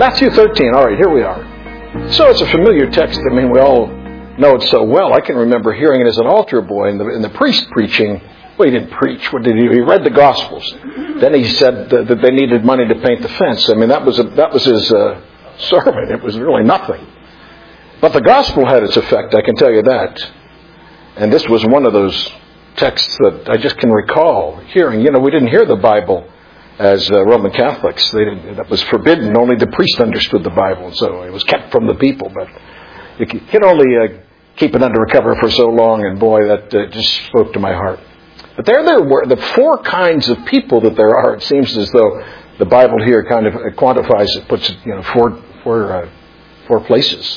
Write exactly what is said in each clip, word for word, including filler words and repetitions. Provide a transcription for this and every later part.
Matthew thirteen. All right, here we are. So it's a familiar text. I mean, we all know it so well. I can remember hearing it as an altar boy and the, and the priest preaching. Well, he didn't preach. What did he do? He read the Gospels. Then he said that, that they needed money to paint the fence. I mean, that was a, that was his uh, sermon. It was really nothing. But the Gospel had its effect, I can tell you that. And this was one of those texts that I just can recall hearing. You know, we didn't hear the Bible as uh, Roman Catholics. They didn't, that was forbidden. Only the priest understood the Bible, so it was kept from the people. But you can only uh, keep it under cover for so long, and boy, that uh, just spoke to my heart. But there, there were the four kinds of people that there are. It seems as though the Bible here kind of quantifies it, puts it, you know, four, four, uh, four places.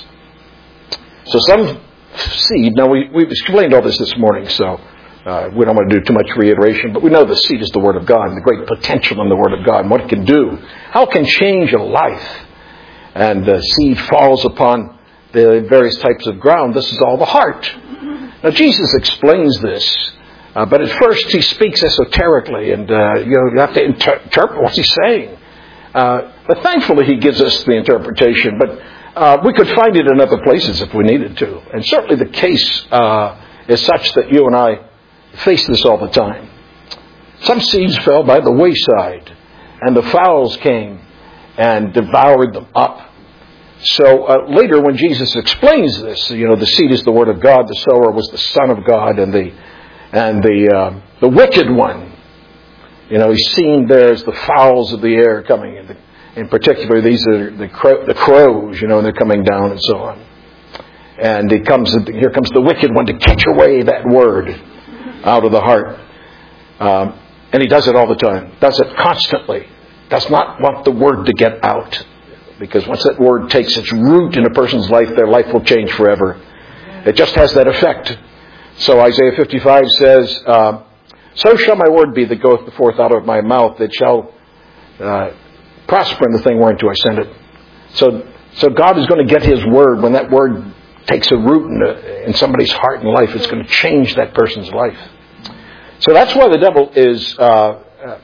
So some seed. Now we we've explained all this this morning, so. Uh, we don't want to do too much reiteration, but we know the seed is the Word of God and the great potential in the Word of God and what it can do. How it can change a life. And the seed falls upon the various types of ground. This is all the heart. Now Jesus explains this, uh, but at first he speaks esoterically, and uh, you know you have to inter- interpret what's he saying. Uh, but thankfully he gives us the interpretation. But uh, we could find it in other places if we needed to. And certainly the case uh, is such that you and I face this all the time. Some seeds fell by the wayside, and the fowls came and devoured them up. So uh, later when Jesus explains this, you know, the seed is the Word of God, the sower was the Son of God, and the and the uh, the wicked one, you know, he's seen there as the fowls of the air coming. In, in particular, these are the crow, the crows, you know, and they're coming down and so on. And he comes, here comes the wicked one to catch away that word out of the heart. Um, and he does it all the time. Does it constantly. Does not want the word to get out. Because once that word takes its root in a person's life, their life will change forever. It just has that effect. So Isaiah fifty-five says, uh, so shall my word be that goeth forth out of my mouth. It shall uh, prosper in the thing whereunto I send it. So, so God is going to get His word. When that word takes a root in, a, in somebody's heart and life, it's going to change that person's life. So that's why the devil is uh, uh,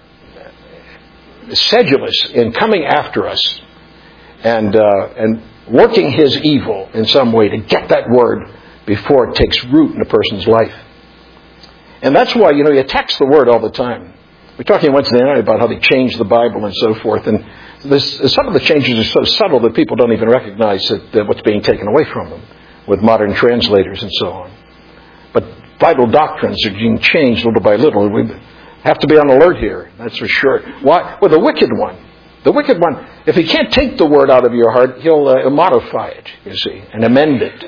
sedulous in coming after us and uh, and working his evil in some way to get that word before it takes root in a person's life. And that's why, you know, he attacks the word all the time. We're talking Wednesday night about how they changed the Bible and so forth. And this, some of the changes are so subtle that people don't even recognize that, that what's being taken away from them with modern translators and so on. But vital doctrines are being changed little by little. We have to be on alert here, that's for sure. Why? Well, the wicked one. The wicked one, if he can't take the word out of your heart, he'll uh, modify it, you see, and amend it.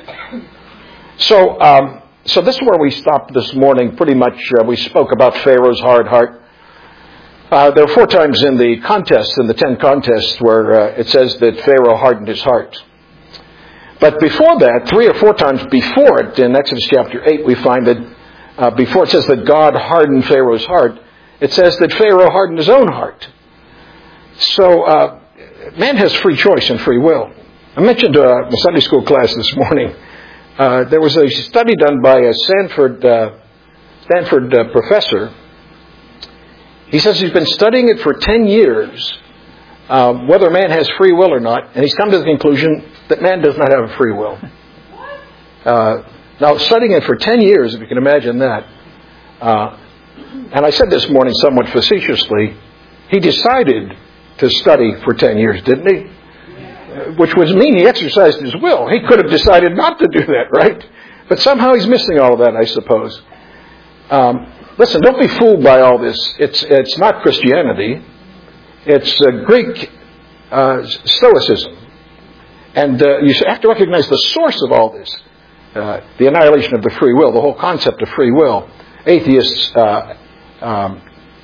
So, um, so this is where we stopped this morning. Pretty much uh, we spoke about Pharaoh's hard heart. Uh, there are four times in the contest, in the ten contests, where uh, it says that Pharaoh hardened his heart. But before that, three or four times before it, in Exodus chapter eight, we find that uh, before it says that God hardened Pharaoh's heart, it says that Pharaoh hardened his own heart. So uh, man has free choice and free will. I mentioned uh, a Sunday school class this morning. Uh, there was a study done by a Stanford, uh, Stanford uh, professor. He says he's been studying it for ten years, uh, whether man has free will or not, and he's come to the conclusion that man does not have a free will. Uh, now, studying it for ten years, if you can imagine that, uh, and I said this morning somewhat facetiously, he decided to study for ten years, didn't he? Which would mean he exercised his will. He could have decided not to do that, right? But somehow he's missing all of that, I suppose. Um, listen, don't be fooled by all this. It's it's not Christianity. It's uh, Greek uh, Stoicism. And uh, you have to recognize the source of all this. Uh, the annihilation of the free will, the whole concept of free will. Atheists uh, um,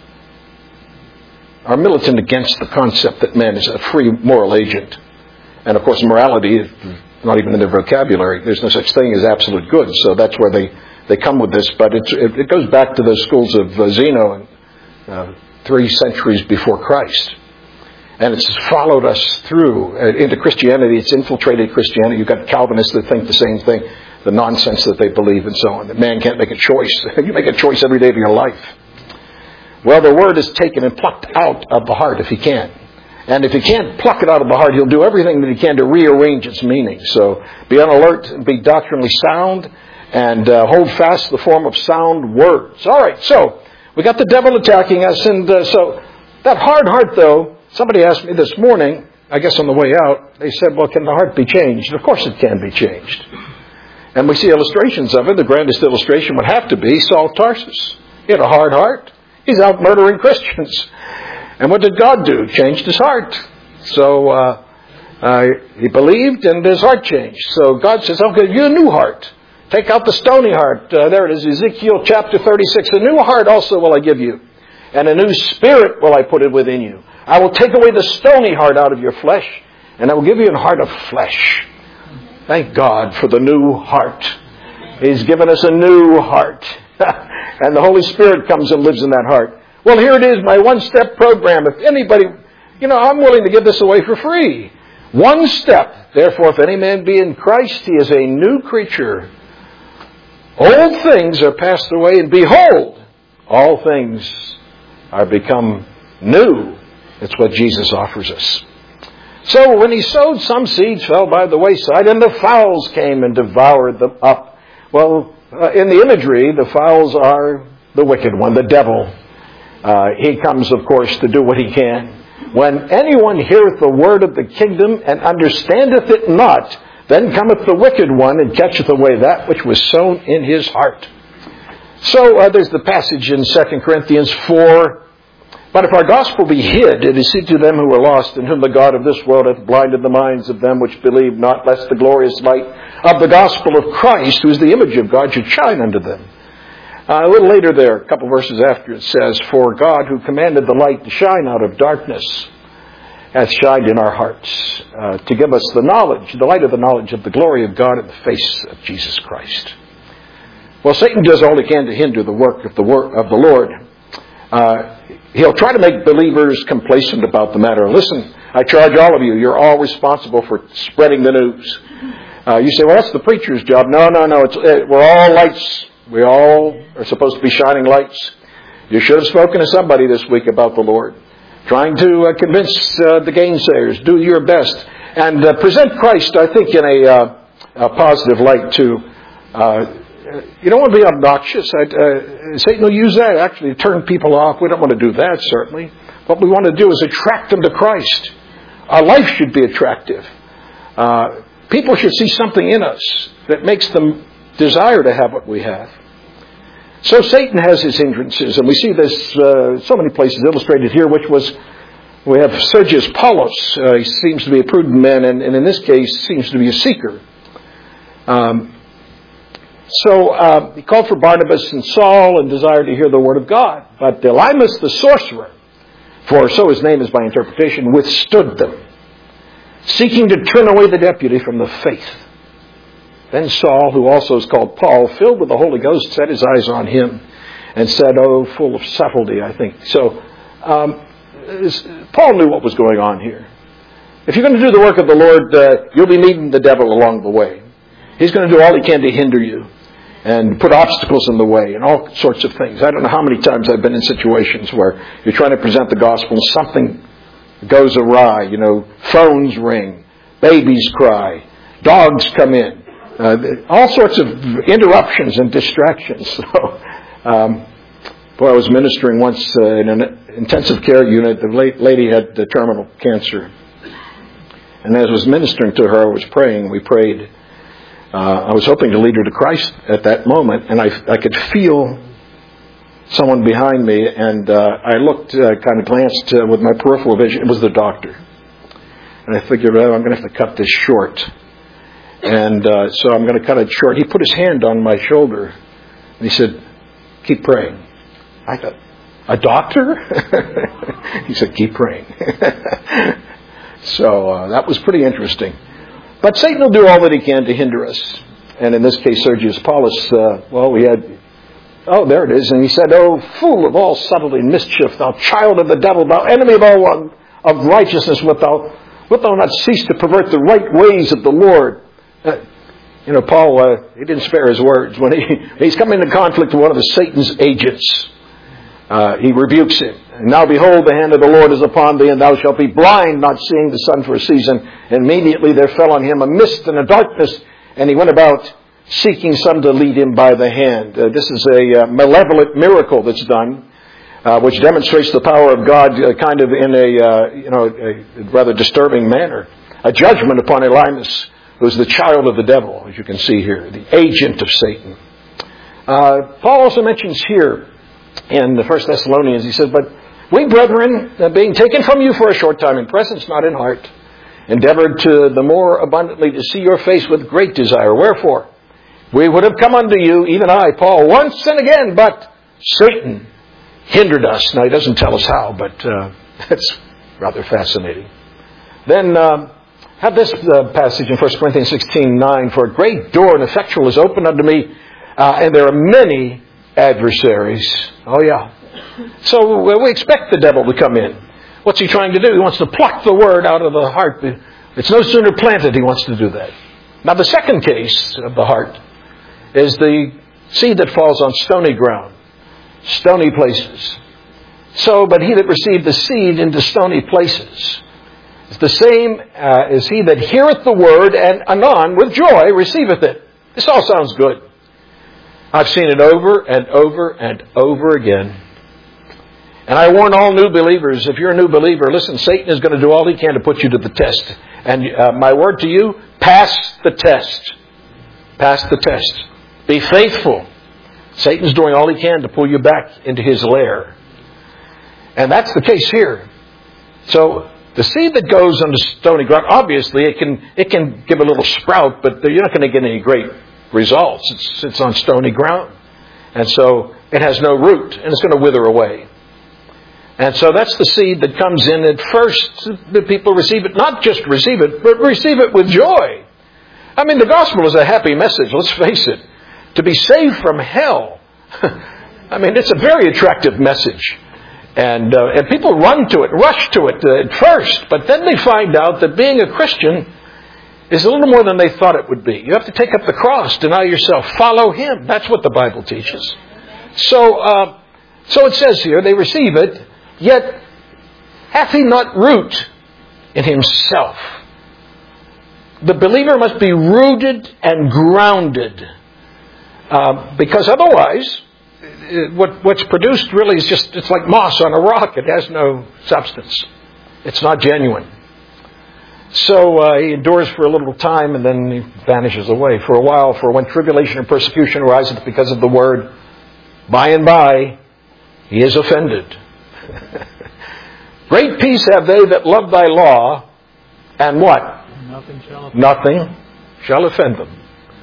are militant against the concept that man is a free moral agent. And of course, morality is not even in their vocabulary. There's no such thing as absolute good. So that's where they, they come with this. But it's, it, it goes back to those schools of uh, Zeno and uh, three centuries before Christ. And it's followed us through uh, into Christianity. It's infiltrated Christianity. You've got Calvinists that think the same thing, the nonsense that they believe and so on, that man can't make a choice. You make a choice every day of your life. Well, the word is taken and plucked out of the heart if he can. And if he can't pluck it out of the heart, he'll do everything that he can to rearrange its meaning. So be on alert and be doctrinally sound, and uh, hold fast the form of sound words. All right, so we got the devil attacking us. And uh, so that hard heart, though, somebody asked me this morning, I guess on the way out, they said, well, can the heart be changed? Of course it can be changed. And we see illustrations of it. The grandest illustration would have to be Saul of Tarsus. He had a hard heart. He's out murdering Christians. And what did God do? Changed his heart. So uh, uh, he believed and his heart changed. So God says, I'll give you a new heart. Take out the stony heart. Uh, there it is, Ezekiel chapter thirty-six. A new heart also will I give you. And a new spirit will I put it within you. I will take away the stony heart out of your flesh. And I will give you a heart of flesh. Thank God for the new heart. He's given us a new heart. And the Holy Spirit comes and lives in that heart. Well, here it is, my one-step program. If anybody, you know, I'm willing to give this away for free. One step. Therefore, if any man be in Christ, he is a new creature. Old things are passed away, and behold, all things are become new. That's what Jesus offers us. So when he sowed, some seeds fell by the wayside, and the fowls came and devoured them up. Well, uh, in the imagery, the fowls are the wicked one, the devil. Uh, he comes, of course, to do what he can. When anyone heareth the word of the kingdom and understandeth it not, then cometh the wicked one and catcheth away that which was sown in his heart. So uh, there's the passage in Second Corinthians four. But if our gospel be hid, it is hid to them who are lost, in whom the God of this world hath blinded the minds of them which believe not, lest the glorious light of the gospel of Christ, who is the image of God, should shine unto them. Uh, a little later there, a couple verses after, it says, For God, who commanded the light to shine out of darkness, hath shined in our hearts, uh, to give us the knowledge, the light of the knowledge of the glory of God in the face of Jesus Christ. Well, Satan does all he can to hinder the work of the, work of the Lord. Uh, he'll try to make believers complacent about the matter. Listen, I charge all of you, you're all responsible for spreading the news. Uh, you say, well, that's the preacher's job. No, no, no, it's, it, we're all lights. We all are supposed to be shining lights. You should have spoken to somebody this week about the Lord. Trying to uh, convince uh, the gainsayers. Do your best. And uh, present Christ, I think, in a, uh, a positive light too. Uh, you don't want to be obnoxious. I, uh, Satan will use that actually to turn people off. We don't want to do that, certainly. What we want to do is attract them to Christ. Our life should be attractive. Uh, people should see something in us that makes them desire to have what we have. So Satan has his hindrances, and we see this uh, so many places illustrated here, which was, we have Sergius Paulus. Uh, he seems to be a prudent man, and, and in this case seems to be a seeker. Um, so uh, he called for Barnabas and Saul and desired to hear the word of God. But Elymas the sorcerer, for so his name is by interpretation, withstood them, seeking to turn away the deputy from the faith. Then Saul, who also is called Paul, filled with the Holy Ghost, set his eyes on him and said, oh, full of subtlety, I think. So um, Paul knew what was going on here. If you're going to do the work of the Lord, uh, you'll be meeting the devil along the way. He's going to do all he can to hinder you and put obstacles in the way and all sorts of things. I don't know how many times I've been in situations where you're trying to present the gospel and something goes awry. You know, phones ring, babies cry, dogs come in. Uh, all sorts of interruptions and distractions. So, um, boy, I was ministering once uh, in an intensive care unit. The lady had uh, terminal cancer. And as I was ministering to her, I was praying. We prayed. Uh, I was hoping to lead her to Christ at that moment. And I, I could feel someone behind me. And uh, I looked, uh, kind of glanced uh, with my peripheral vision. It was the doctor. And I figured, well, I'm going to have to cut this short. And uh, so I'm going to cut it short. He put his hand on my shoulder. And he said, keep praying. I thought, a doctor? He said, keep praying. So uh, that was pretty interesting. But Satan will do all that he can to hinder us. And in this case, Sergius Paulus, uh, well, we had, oh, there it is. And he said, oh, fool of all subtlety and mischief, thou child of the devil, thou enemy of all one, of righteousness, wilt thou, wilt thou not cease to pervert the right ways of the Lord? Uh, you know, Paul, uh, he didn't spare his words. When he, he's coming into conflict with one of the Satan's agents, uh, he rebukes him. And now behold, the hand of the Lord is upon thee, and thou shalt be blind, not seeing the sun for a season. And immediately there fell on him a mist and a darkness, and he went about seeking some to lead him by the hand. Uh, this is a uh, malevolent miracle that's done, uh, which demonstrates the power of God uh, kind of in a, uh, you know, a rather disturbing manner. A judgment upon Elymas, who is the child of the devil, as you can see here, the agent of Satan. Uh, Paul also mentions here in the First Thessalonians, he says, but we, brethren, uh, being taken from you for a short time in presence, not in heart, endeavored to the more abundantly to see your face with great desire. Wherefore, we would have come unto you, even I, Paul, once and again, but Satan hindered us. Now, he doesn't tell us how, but uh, that's rather fascinating. Then, uh, have this uh, passage in First Corinthians sixteen nine, for a great door and effectual is opened unto me, uh, and there are many adversaries. Oh, yeah. So uh, we expect the devil to come in. What's he trying to do? He wants to pluck the word out of the heart. It's no sooner planted, he wants to do that. Now, the second case of the heart is the seed that falls on stony ground, stony places. So, but he that received the seed into stony places is the same uh, as he that heareth the word and anon with joy receiveth it. This all sounds good. I've seen it over and over and over again. And I warn all new believers, if you're a new believer, listen, Satan is going to do all he can to put you to the test. And uh, my word to you, pass the test. Pass the test. Be faithful. Satan's doing all he can to pull you back into his lair. And that's the case here. So the seed that goes on the stony ground, obviously it can it can give a little sprout, but you're not going to get any great results. It's, it's on stony ground. And so it has no root, and it's going to wither away. And so that's the seed that comes in. At first, the people receive it, not just receive it, but receive it with joy. I mean, the gospel is a happy message, let's face it. To be saved from hell. I mean, it's a very attractive message. And uh, and people run to it, rush to it uh, at first, but then they find out that being a Christian is a little more than they thought it would be. You have to take up the cross, deny yourself, follow Him. That's what the Bible teaches. So, uh, so it says here, they receive it, yet hath he not root in himself. The believer must be rooted and grounded, uh, because otherwise, what, what's produced really is just, it's like moss on a rock. It has no substance. It's not genuine. So uh, he endures for a little time and then he vanishes away for a while. For when tribulation and persecution ariseth because of the word, by and by he is offended. Great peace have they that love thy law, and what? Nothing shall offend, Nothing shall offend them.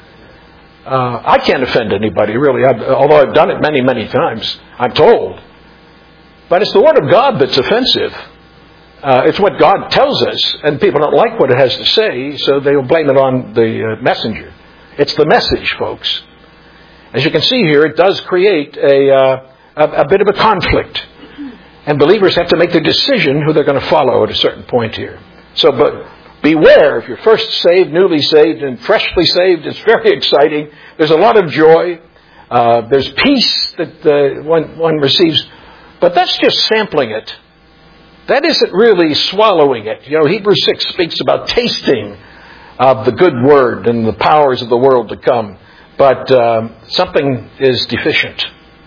Uh, I can't offend anybody, really, I've, although I've done it many, many times, I'm told. But it's the Word of God that's offensive. Uh, it's what God tells us, and people don't like what it has to say, so they'll blame it on the uh, messenger. It's the message, folks. As you can see here, it does create a, uh, a, a bit of a conflict. And believers have to make their decision who they're going to follow at a certain point here. So, but beware, if you're first saved, newly saved, and freshly saved, it's very exciting. There's a lot of joy. Uh, there's peace that uh, one, one receives. But that's just sampling it. That isn't really swallowing it. You know, Hebrews six speaks about tasting of the good word and the powers of the world to come. But um, something is deficient.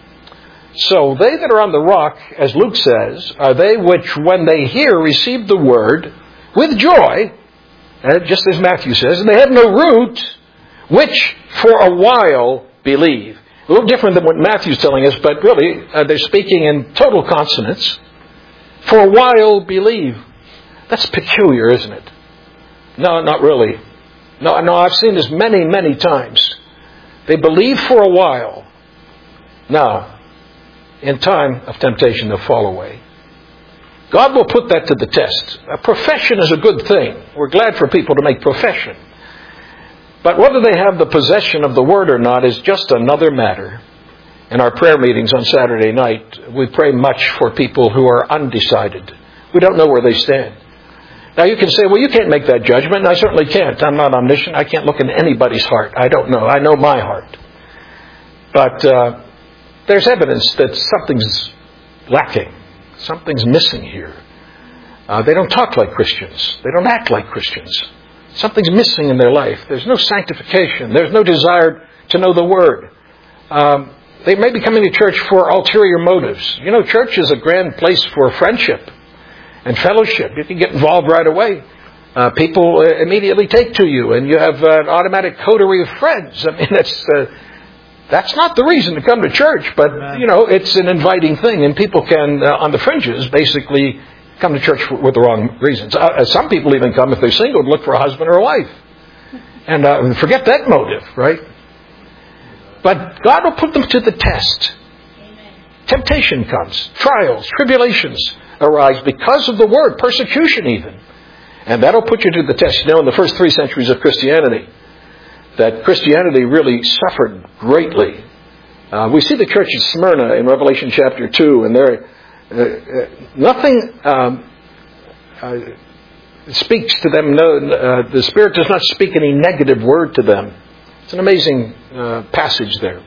So they that are on the rock, as Luke says, are they which when they hear receive the word with joy, uh, just as Matthew says, and they have no root, which for a while believe. A little different than what Matthew's telling us, but really uh, they're speaking in total consonants. For a while believe. That's peculiar, isn't it? No, not really. No, no, I've seen this many, many times. They believe for a while. Now, in time of temptation, they'll fall away. God will put that to the test. A profession is a good thing. We're glad for people to make profession. But whether they have the possession of the Word or not is just another matter. In our prayer meetings on Saturday night, we pray much for people who are undecided. We don't know where they stand. Now you can say, well, you can't make that judgment. And I certainly can't. I'm not omniscient. I can't look into anybody's heart. I don't know. I know my heart. But uh, there's evidence that something's lacking. Something's missing here. Uh, they don't talk like Christians. They don't act like Christians. Something's missing in their life. There's no sanctification. There's no desire to know the Word. Um, they may be coming to church for ulterior motives. You know, church is a grand place for friendship and fellowship. You can get involved right away. Uh, people immediately take to you, and you have an automatic coterie of friends. I mean, that's uh, that's not the reason to come to church, but, you know, it's an inviting thing, and people can, uh, on the fringes, basically come to church for, with the wrong reasons. Uh, some people even come, if they're single, to look for a husband or a wife. And uh, forget that motive, right? But God will put them to the test. Amen. Temptation comes, trials, tribulations arise because of the Word, persecution even. And that'll put you to the test. You know, in the first three centuries of Christianity, that Christianity really suffered greatly. Uh, we see the church at Smyrna in Revelation chapter two, and there, uh, uh, nothing um, uh, speaks to them. No, uh, the Spirit does not speak any negative word to them. It's an amazing uh, passage there.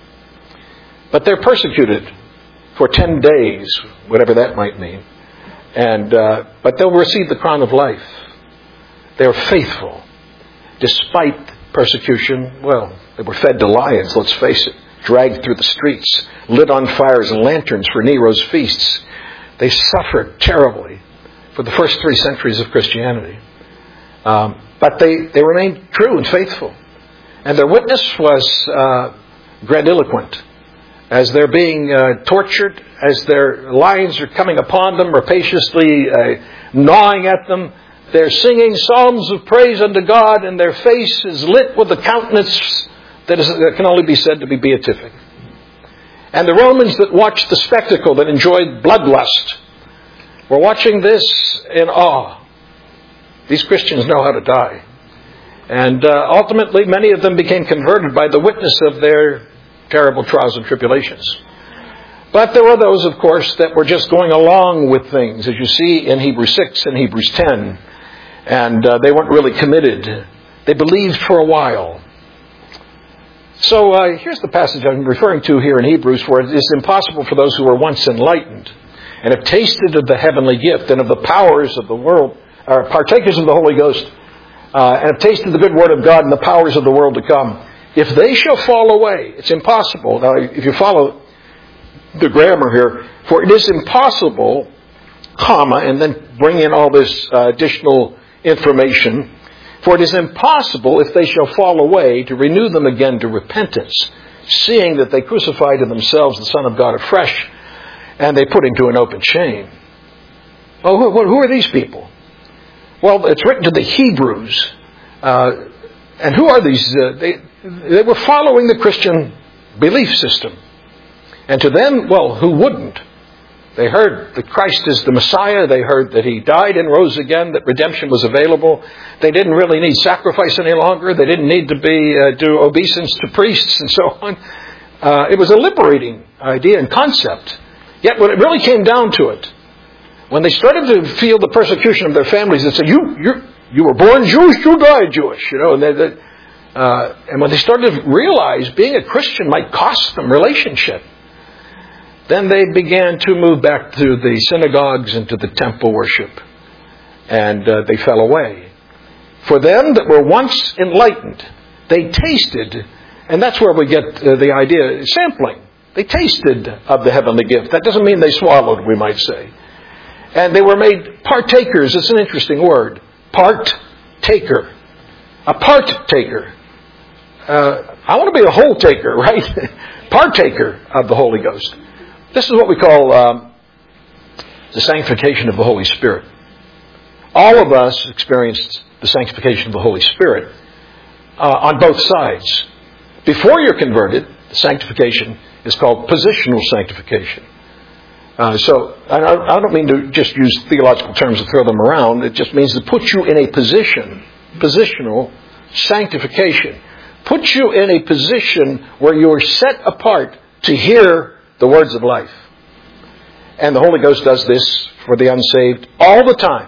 But they're persecuted for ten days, whatever that might mean. And uh, but they'll receive the crown of life. They're faithful. Despite persecution, well, they were fed to lions, let's face it. Dragged through the streets. Lit on fires and lanterns for Nero's feasts. They suffered terribly for the first three centuries of Christianity. Um, but they, they remained true and faithful. And their witness was uh, grandiloquent. As they're being uh, tortured, as their lions are coming upon them, rapaciously uh, gnawing at them, they're singing psalms of praise unto God, and their face is lit with a countenance that, is, that can only be said to be beatific. And the Romans that watched the spectacle, that enjoyed bloodlust, were watching this in awe. These Christians know how to die. And uh, ultimately, many of them became converted by the witness of their terrible trials and tribulations. But there were those, of course, that were just going along with things, as you see in Hebrews six and Hebrews ten. And uh, they weren't really committed. They believed for a while. So uh, here's the passage I'm referring to here in Hebrews, where it is impossible for those who were once enlightened and have tasted of the heavenly gift and of the powers of the world, or partakers of the Holy Ghost, uh, and have tasted the good word of God and the powers of the world to come, if they shall fall away, it's impossible. Now, if you follow the grammar here, for it is impossible, comma, and then bring in all this uh, additional information, for it is impossible, if they shall fall away, to renew them again to repentance, seeing that they crucify to themselves the Son of God afresh, and they put him to an open shame. Well, who, who are these people? Well, it's written to the Hebrews. Uh, and who are these? Uh, they, they were following the Christian belief system. And to them, well, who wouldn't? They heard that Christ is the Messiah. They heard that He died and rose again, that redemption was available. They didn't really need sacrifice any longer. They didn't need to be uh, do obeisance to priests and so on. Uh, it was a liberating idea and concept. Yet when it really came down to it, when they started to feel the persecution of their families, they said, you you you were born Jewish, you died Jewish. You know, and, they, they, uh, and when they started to realize being a Christian might cost them relationship, then they began to move back to the synagogues and to the temple worship. And uh, they fell away. For them that were once enlightened, they tasted, and that's where we get uh, the idea, sampling. They tasted of the heavenly gift. That doesn't mean they swallowed, we might say. And they were made partakers. It's an interesting word. Part-taker. A part-taker. Uh, I want to be a whole taker, right? Partaker of the Holy Ghost. This is what we call um, the sanctification of the Holy Spirit. All of us experienced the sanctification of the Holy Spirit uh, on both sides. Before you're converted, the sanctification is called positional sanctification. Uh, so I, I don't mean to just use theological terms and throw them around. It just means to put you in a position, positional sanctification. Put you in a position where you are set apart to hear the words of life. And the Holy Ghost does this for the unsaved all the time.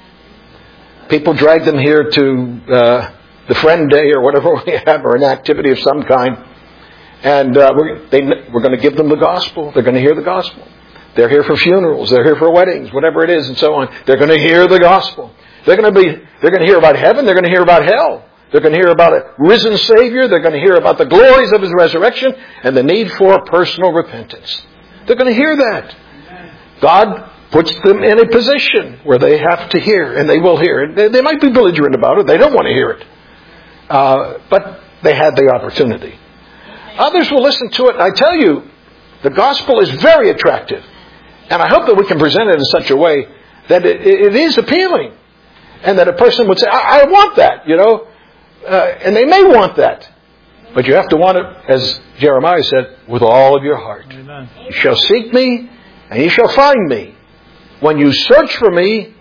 People drag them here to uh, the friend day or whatever we have, or an activity of some kind. And uh, we're, they, we're going to give them the gospel. They're going to hear the gospel. They're here for funerals. They're here for weddings, whatever it is, and so on. They're going to hear the gospel. They're going to be, they're going to hear about heaven. They're going to hear about hell. They're going to hear about a risen Savior. They're going to hear about the glories of His resurrection and the need for personal repentance. They're going to hear that. God puts them in a position where they have to hear, and they will hear it. They, they might be belligerent about it. They don't want to hear it. Uh, but they had the opportunity. Others will listen to it. I tell you, the gospel is very attractive. And I hope that we can present it in such a way that it, it is appealing. And that a person would say, I, I want that, you know. Uh, and they may want that. But you have to want it, as Jeremiah said, with all of your heart. Amen. You shall seek me, and you shall find me, when you search for me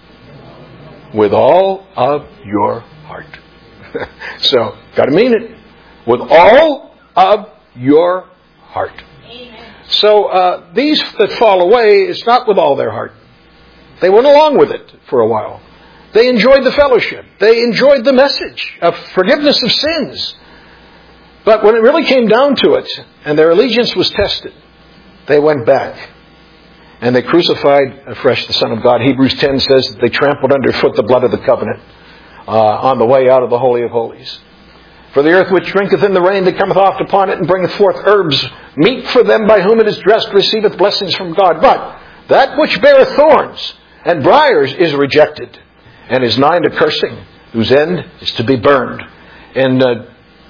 with all of your heart. So, got to mean it. With all of your heart. Amen. So, uh, these that fall away, it's not with all their heart. They went along with it for a while. They enjoyed the fellowship. They enjoyed the message of forgiveness of sins. But when it really came down to it, and their allegiance was tested, they went back. And they crucified afresh the Son of God. Hebrews ten says that they trampled underfoot the blood of the covenant uh, on the way out of the Holy of Holies. For the earth which drinketh in the rain that cometh oft upon it, and bringeth forth herbs, meat for them by whom it is dressed, receiveth blessings from God. But that which beareth thorns and briars is rejected, and is nigh to cursing, whose end is to be burned. In uh,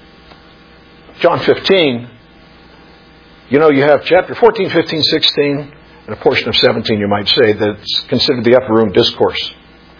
John fifteen, you know, you have chapter fourteen, fifteen, sixteen, and a portion of seventeen, you might say, that's considered the upper room discourse.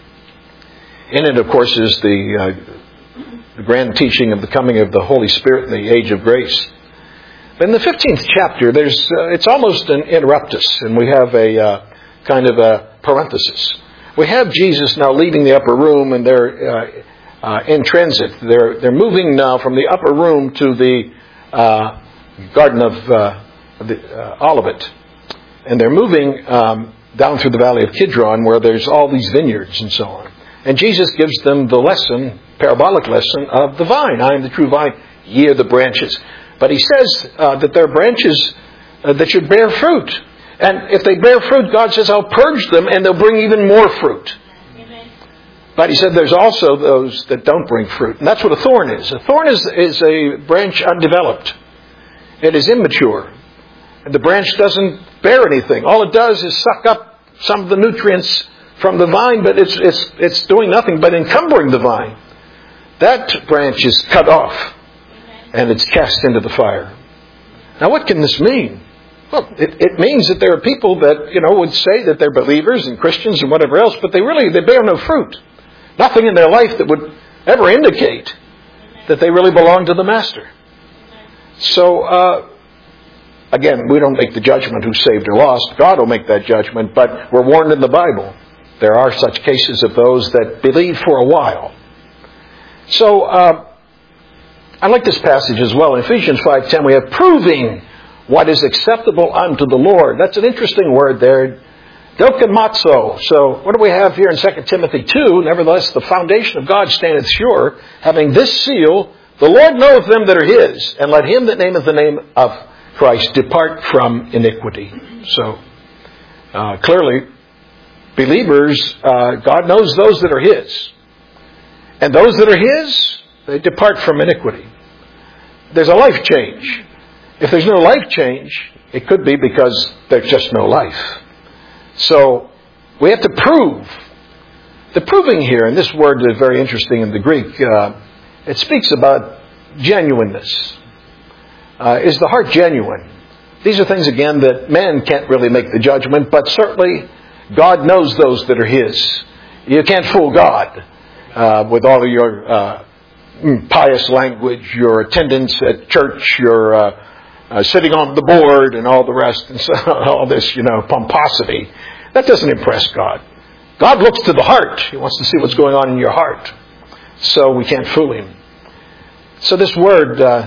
In it, of course, is the, uh, the grand teaching of the coming of the Holy Spirit in the age of grace. But in the fifteenth chapter, there's uh, it's almost an interruptus, and we have a uh, kind of a parenthesis. We have Jesus now leaving the upper room, and they're uh, uh, in transit. They're they're moving now from the upper room to the uh, Garden of uh, the uh, Olivet, and they're moving um, down through the valley of Kidron, where there's all these vineyards and so on. And Jesus gives them the lesson, parabolic lesson of the vine. I am the true vine; ye are the branches. But he says uh, that they're branches uh, that should bear fruit. And if they bear fruit, God says, I'll purge them and they'll bring even more fruit. Amen. But he said there's also those that don't bring fruit. And that's what a thorn is. A thorn is, is a branch undeveloped. It is immature. And the branch doesn't bear anything. All it does is suck up some of the nutrients from the vine, but it's, it's, it's doing nothing but encumbering the vine. That branch is cut off and it's cast into the fire. Now what can this mean? Well, it, it means that there are people that, you know, would say that they're believers and Christians and whatever else, but they really, they bear no fruit. Nothing in their life that would ever indicate that they really belong to the Master. So, uh, again, we don't make the judgment who's saved or lost. God will make that judgment, but we're warned in the Bible. There are such cases of those that believe for a while. So, uh, I like this passage as well. In Ephesians five ten, we have proving what is acceptable unto the Lord. That's an interesting word there. Dokimazo. So what do we have here in Second Timothy two? Nevertheless, the foundation of God standeth sure, having this seal, the Lord knoweth them that are His, and let him that nameth the name of Christ depart from iniquity. So uh, clearly, believers, uh, God knows those that are His. And those that are His, they depart from iniquity. There's a life change. If there's no life change, it could be because there's just no life. So we have to prove. The proving here, and this word is very interesting in the Greek, uh, it speaks about genuineness. Uh, is the heart genuine? These are things, again, that man can't really make the judgment, but certainly God knows those that are His. You can't fool God uh, with all of your uh, pious language, your attendance at church, your uh, Uh, sitting on the board and all the rest, and so, all this, you know, pomposity. That doesn't impress God. God looks to the heart. He wants to see what's going on in your heart. So we can't fool Him. So this word, uh,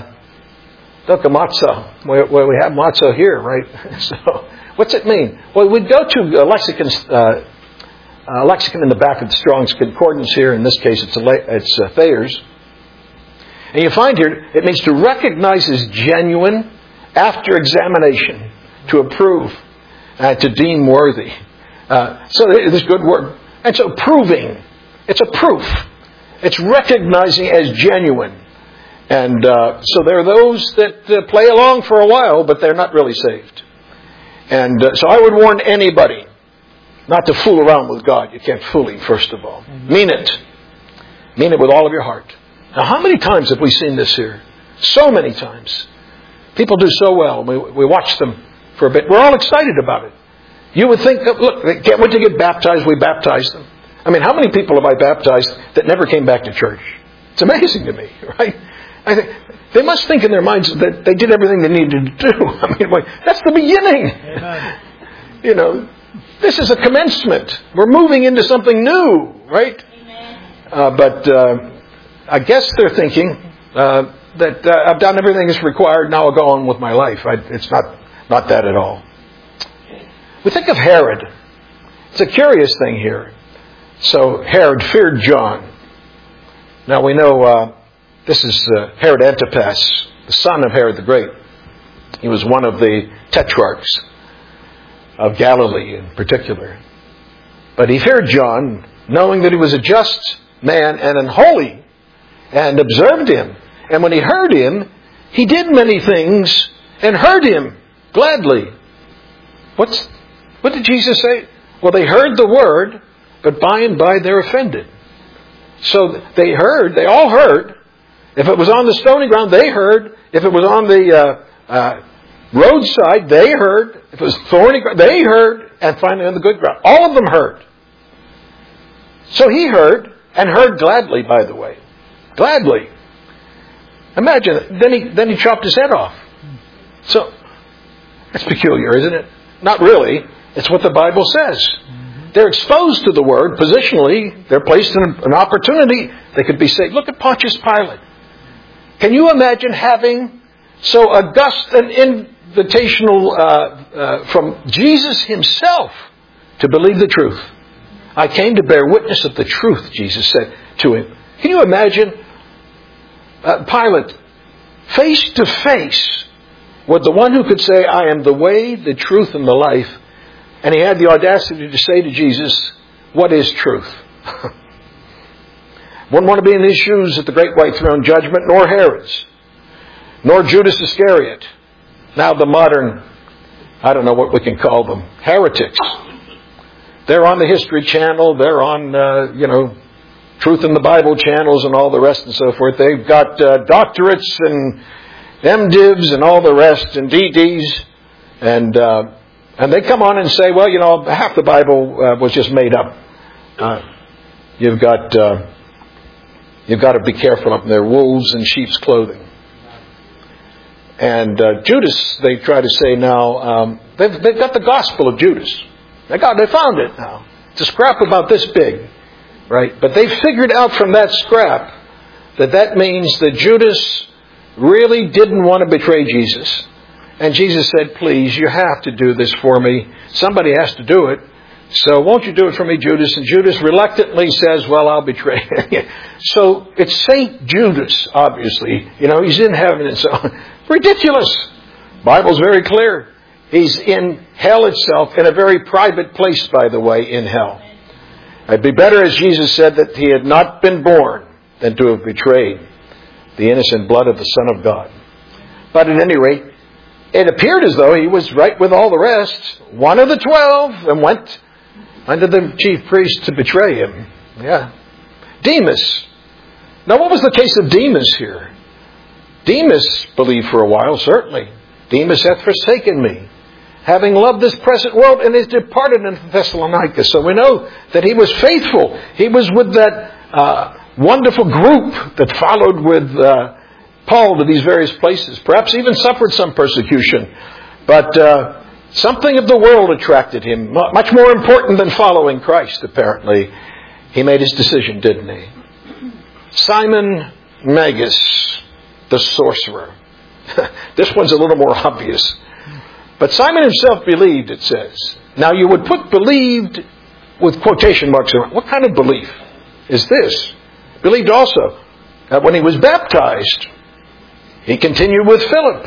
dokimazo, where, where we have matzo here, right? So what's it mean? Well, we'd go to a lexicon, uh, a lexicon in the back of the Strong's Concordance here. In this case, it's, a, it's uh, Thayer's. And you find here, it means to recognize as genuine after examination, to approve. uh, to deem worthy. Uh, so this good word. And so proving. It's a proof. It's recognizing as genuine. And uh, so there are those that uh, play along for a while, but they're not really saved. And uh, so I would warn anybody not to fool around with God. You can't fool Him, first of all. Mm-hmm. Mean it. Mean it with all of your heart. Now, how many times have we seen this here? So many times. People do so well. We, we watch them for a bit. We're all excited about it. You would think, look, they can't wait to get baptized. We baptize them. I mean, how many people have I baptized that never came back to church? It's amazing to me, right? I think they must think in their minds that they did everything they needed to do. I mean, like, that's the beginning. Amen. You know, this is a commencement. We're moving into something new, right? Uh, but uh, I guess they're thinking uh, that uh, I've done everything that's required. Now I'll go on with my life. I, it's not not that at all. We think of Herod. It's a curious thing here. So Herod feared John. Now we know uh, this is uh, Herod Antipas, the son of Herod the Great. He was one of the tetrarchs of Galilee in particular. But he feared John, knowing that he was a just man and an holy, and observed him. And when he heard him, he did many things and heard him gladly. What's, what did Jesus say? Well, they heard the word, but by and by they're offended. So they heard, they all heard. If it was on the stony ground, they heard. If it was on the uh, uh, roadside, they heard. If it was thorny ground, they heard. And finally on the good ground. All of them heard. So he heard, and heard gladly, by the way. Gladly. Imagine it. Then he, then he chopped his head off. So, that's peculiar, isn't it? Not really. It's what the Bible says. They're exposed to the Word positionally. They're placed in an opportunity. They could be saved. Look at Pontius Pilate. Can you imagine having so august an invitational uh, uh, from Jesus Himself to believe the truth? I came to bear witness of the truth, Jesus said to him. Can you imagine uh, Pilate face to face with the one who could say, I am the way, the truth, and the life. And he had the audacity to say to Jesus, what is truth? Wouldn't want to be in his shoes at the great white throne judgment, nor Herod's, nor Judas Iscariot. Now the modern, I don't know what we can call them, heretics. They're on the History Channel. They're on, uh, you know, Truth in the Bible channels and all the rest and so forth. They've got uh, doctorates and M Divs and all the rest and D Ds. And uh, and they come on and say, well, you know, half the Bible uh, was just made up. Uh, you've got uh, you've got to be careful up there. Wolves in sheep's clothing. And uh, Judas, they try to say now, um, they've, they've got the Gospel of Judas. They got, they found it now. It's a scrap about this big, right? But they figured out from that scrap that that means that Judas really didn't want to betray Jesus. And Jesus said, please, you have to do this for me. Somebody has to do it. So won't you do it for me, Judas? And Judas reluctantly says, well, I'll betray you. So it's Saint Judas, obviously. You know, he's in heaven and so on. Ridiculous. Bible's very clear. He's in hell itself, in a very private place, by the way, in hell. It'd be better, as Jesus said, that he had not been born than to have betrayed the innocent blood of the Son of God. But at any rate, it appeared as though he was right with all the rest, one of the twelve, and went under the chief priest to betray him. Yeah. Demas. Now, what was the case of Demas here? Demas believed for a while, certainly. Demas hath forsaken me, having loved this present world, and is departed into Thessalonica. So we know that he was faithful. He was with that uh, wonderful group that followed with uh, Paul to these various places. Perhaps even suffered some persecution. But uh, something of the world attracted him. Much more important than following Christ, apparently. He made his decision, didn't he? Simon Magus, the sorcerer. This one's a little more obvious. But Simon himself believed, it says. Now you would put believed with quotation marks around. What kind of belief is this? Believed also that when he was baptized, he continued with Philip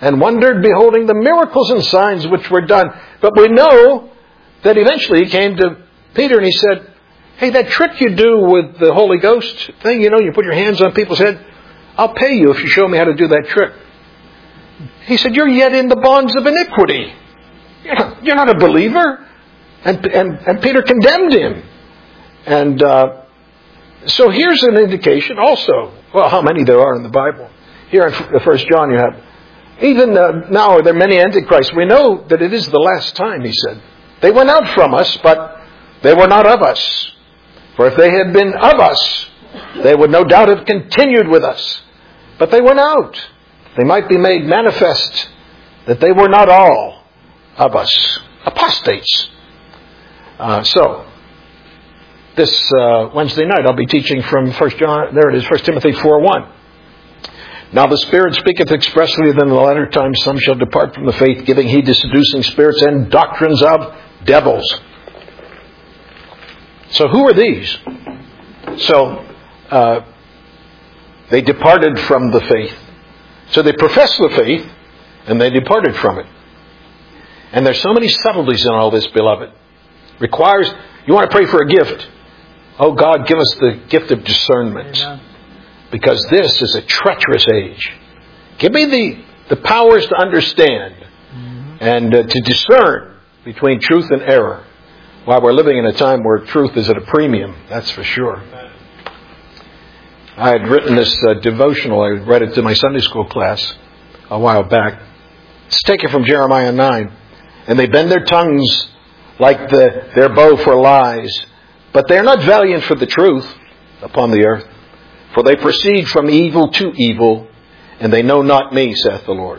and wondered, beholding the miracles and signs which were done. But we know that eventually he came to Peter and he said, hey, that trick you do with the Holy Ghost thing, you know, you put your hands on people's head, I'll pay you if you show me how to do that trick. He said, you're yet in the bonds of iniquity. You're not, you're not a believer. And, and, and Peter condemned him. And uh, so here's an indication also, well, how many there are in the Bible. Here in First John you have, even uh, now there are many antichrists. We know that it is the last time, he said. They went out from us, but they were not of us. For if they had been of us, they would no doubt have continued with us. But they went out. They might be made manifest that they were not all of us. Apostates. Uh, so, this uh, Wednesday night I'll be teaching from First John, there it is, First Timothy four one. Now the Spirit speaketh expressly that in the latter times some shall depart from the faith, giving heed to seducing spirits and doctrines of devils. So who are these? So, uh, they departed from the faith. So they professed the faith, and they departed from it. And there's so many subtleties in all this, beloved. Requires, you want to pray for a gift. Oh God, give us the gift of discernment. Amen. Because this is a treacherous age. Give me the, the powers to understand mm-hmm. and uh, to discern between truth and error. While we're living in a time where truth is at a premium, that's for sure. I had written this uh, devotional. I read it to my Sunday school class a while back. It's taken from Jeremiah nine. And they bend their tongues like the, their bow for lies. But they are not valiant for the truth upon the earth. For they proceed from evil to evil, and they know not me, saith the Lord.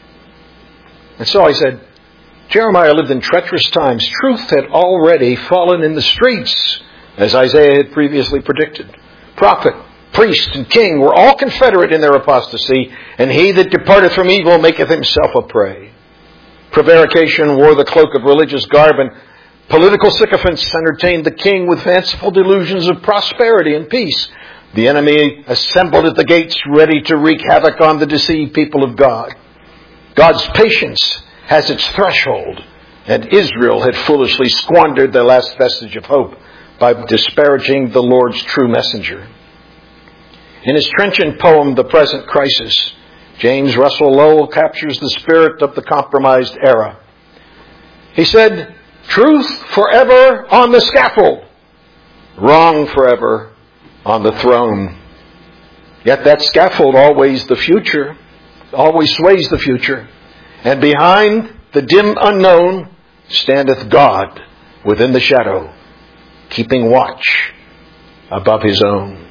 And so I said, Jeremiah lived in treacherous times. Truth had already fallen in the streets, as Isaiah had previously predicted. Prophet, priest, and king were all confederate in their apostasy, and he that departeth from evil maketh himself a prey. Prevarication wore the cloak of religious garb, and political sycophants entertained the king with fanciful delusions of prosperity and peace. The enemy assembled at the gates, ready to wreak havoc on the deceived people of God. God's patience has its threshold, and Israel had foolishly squandered their last vestige of hope by disparaging the Lord's true messenger. In his trenchant poem, The Present Crisis, James Russell Lowell captures the spirit of the compromised era. He said, truth forever on the scaffold, wrong forever on the throne. Yet that scaffold always the future, always sways the future. And behind the dim unknown standeth God within the shadow, keeping watch above his own.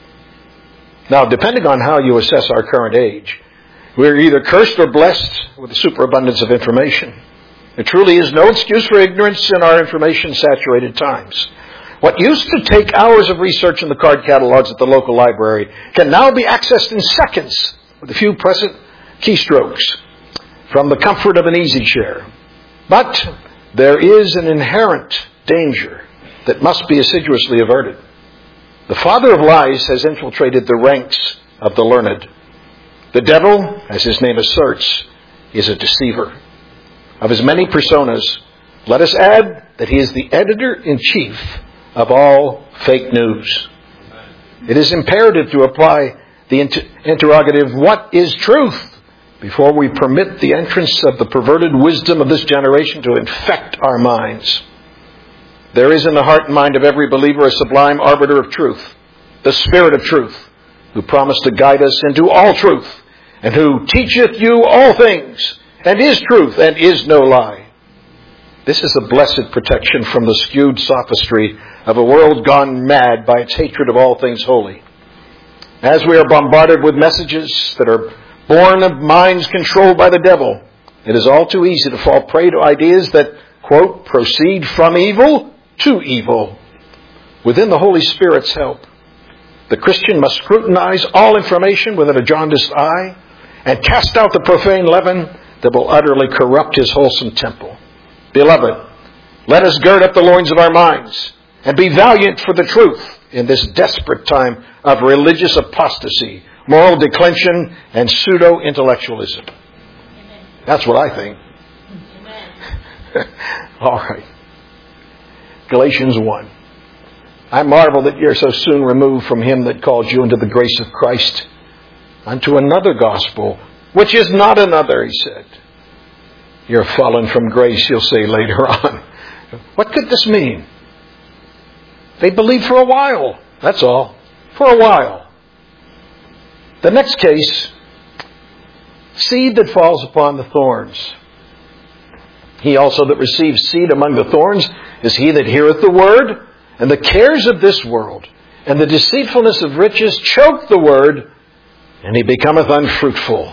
Now, depending on how you assess our current age, we're either cursed or blessed with a superabundance of information. There truly is no excuse for ignorance in our information-saturated times. What used to take hours of research in the card catalogs at the local library can now be accessed in seconds with a few present keystrokes from the comfort of an easy chair. But there is an inherent danger that must be assiduously averted. The father of lies has infiltrated the ranks of the learned. The devil, as his name asserts, is a deceiver. Of his many personas, let us add that he is the editor-in-chief of all fake news. It is imperative to apply the inter- interrogative, what is truth, before we permit the entrance of the perverted wisdom of this generation to infect our minds. There is in the heart and mind of every believer a sublime arbiter of truth, the Spirit of truth, who promised to guide us into all truth, and who teacheth you all things, and is truth, and is no lie. This is a blessed protection from the skewed sophistry of a world gone mad by its hatred of all things holy. As we are bombarded with messages that are born of minds controlled by the devil, it is all too easy to fall prey to ideas that, quote, proceed from evil to evil. Within the Holy Spirit's help, the Christian must scrutinize all information with a jaundiced eye and cast out the profane leaven that will utterly corrupt his wholesome temple. Beloved, let us gird up the loins of our minds and be valiant for the truth in this desperate time of religious apostasy, moral declension, and pseudo-intellectualism. That's what I think. All right. Galatians one. I marvel that ye are so soon removed from him that called you into the grace of Christ unto another gospel, which is not another, he said. You're fallen from grace, you'll say later on. What could this mean? They believed for a while. That's all. For a while. The next case, seed that falls upon the thorns. He also that receives seed among the thorns is he that heareth the word, and the cares of this world, and the deceitfulness of riches choke the word, and he becometh unfruitful.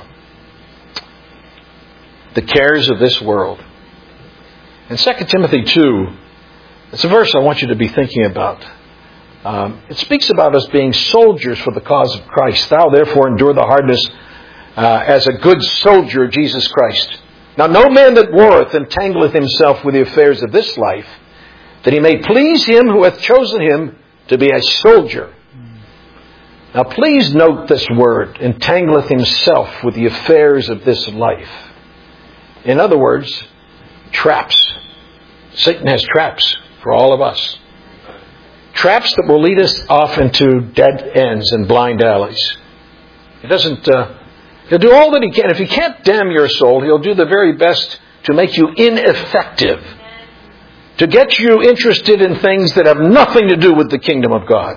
The cares of this world. In Second Timothy two, it's a verse I want you to be thinking about. Um, it speaks about us being soldiers for the cause of Christ. Thou therefore endure the hardness uh, as a good soldier of Jesus Christ. Now no man that warreth entangleth himself with the affairs of this life, that he may please him who hath chosen him to be a soldier. Now please note this word, entangleth himself with the affairs of this life. In other words, traps. Satan has traps for all of us. Traps that will lead us off into dead ends and blind alleys. He doesn't, uh, he'll do all that he can. If he can't damn your soul, he'll do the very best to make you ineffective. To get you interested in things that have nothing to do with the kingdom of God.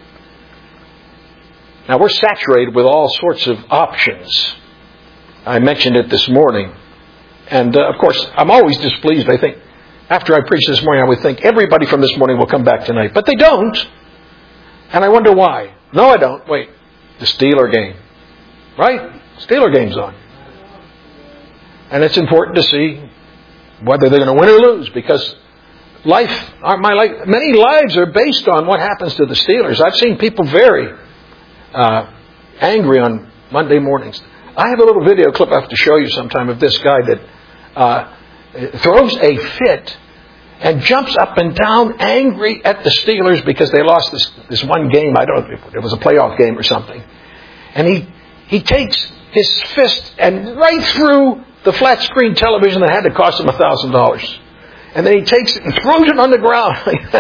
Now we're saturated with all sorts of options. I mentioned it this morning. And uh, of course, I'm always displeased. I think, after I preach this morning, I would think everybody from this morning will come back tonight. But they don't. And I wonder why. No, I don't. Wait. The Steeler game. Right? Steeler game's on. And it's important to see whether they're going to win or lose. Because life, my life, many lives are based on what happens to the Steelers. I've seen people very uh, angry on Monday mornings. I have a little video clip I have to show you sometime of this guy that uh, throws a fit and jumps up and down angry at the Steelers because they lost this, this one game. I don't know if it was a playoff game or something. And he, he takes his fist and right through the flat screen television that had to cost him a thousand dollars. And then he takes it and throws it on the ground.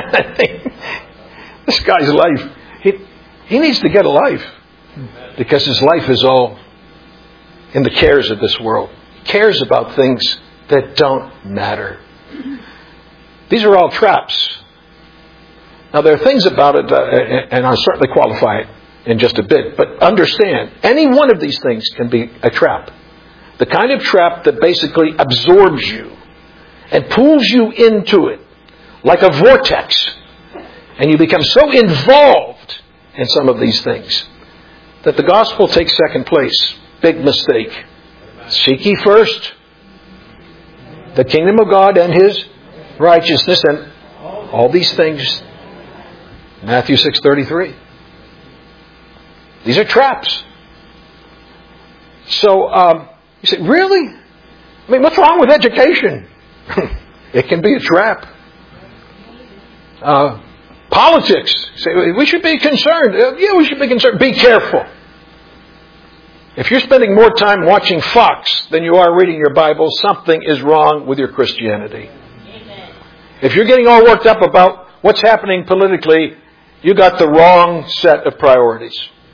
This guy's life, he, he needs to get a life. Because his life is all in the cares of this world. He cares about things that don't matter. These are all traps. Now there are things about it, uh, and I'll certainly qualify it in just a bit, but understand, any one of these things can be a trap. The kind of trap that basically absorbs you and pulls you into it like a vortex. And you become so involved in some of these things that the gospel takes second place. Big mistake. Seek ye first the kingdom of God and His righteousness, and all these things. Matthew six thirty-three. These are traps. So, um, you say, really? I mean, what's wrong with education? It can be a trap. Uh, politics. Say, we should be concerned. Uh, yeah, we should be concerned. Be careful. If you're spending more time watching Fox than you are reading your Bible, something is wrong with your Christianity. Amen. If you're getting all worked up about what's happening politically, you got the wrong set of priorities.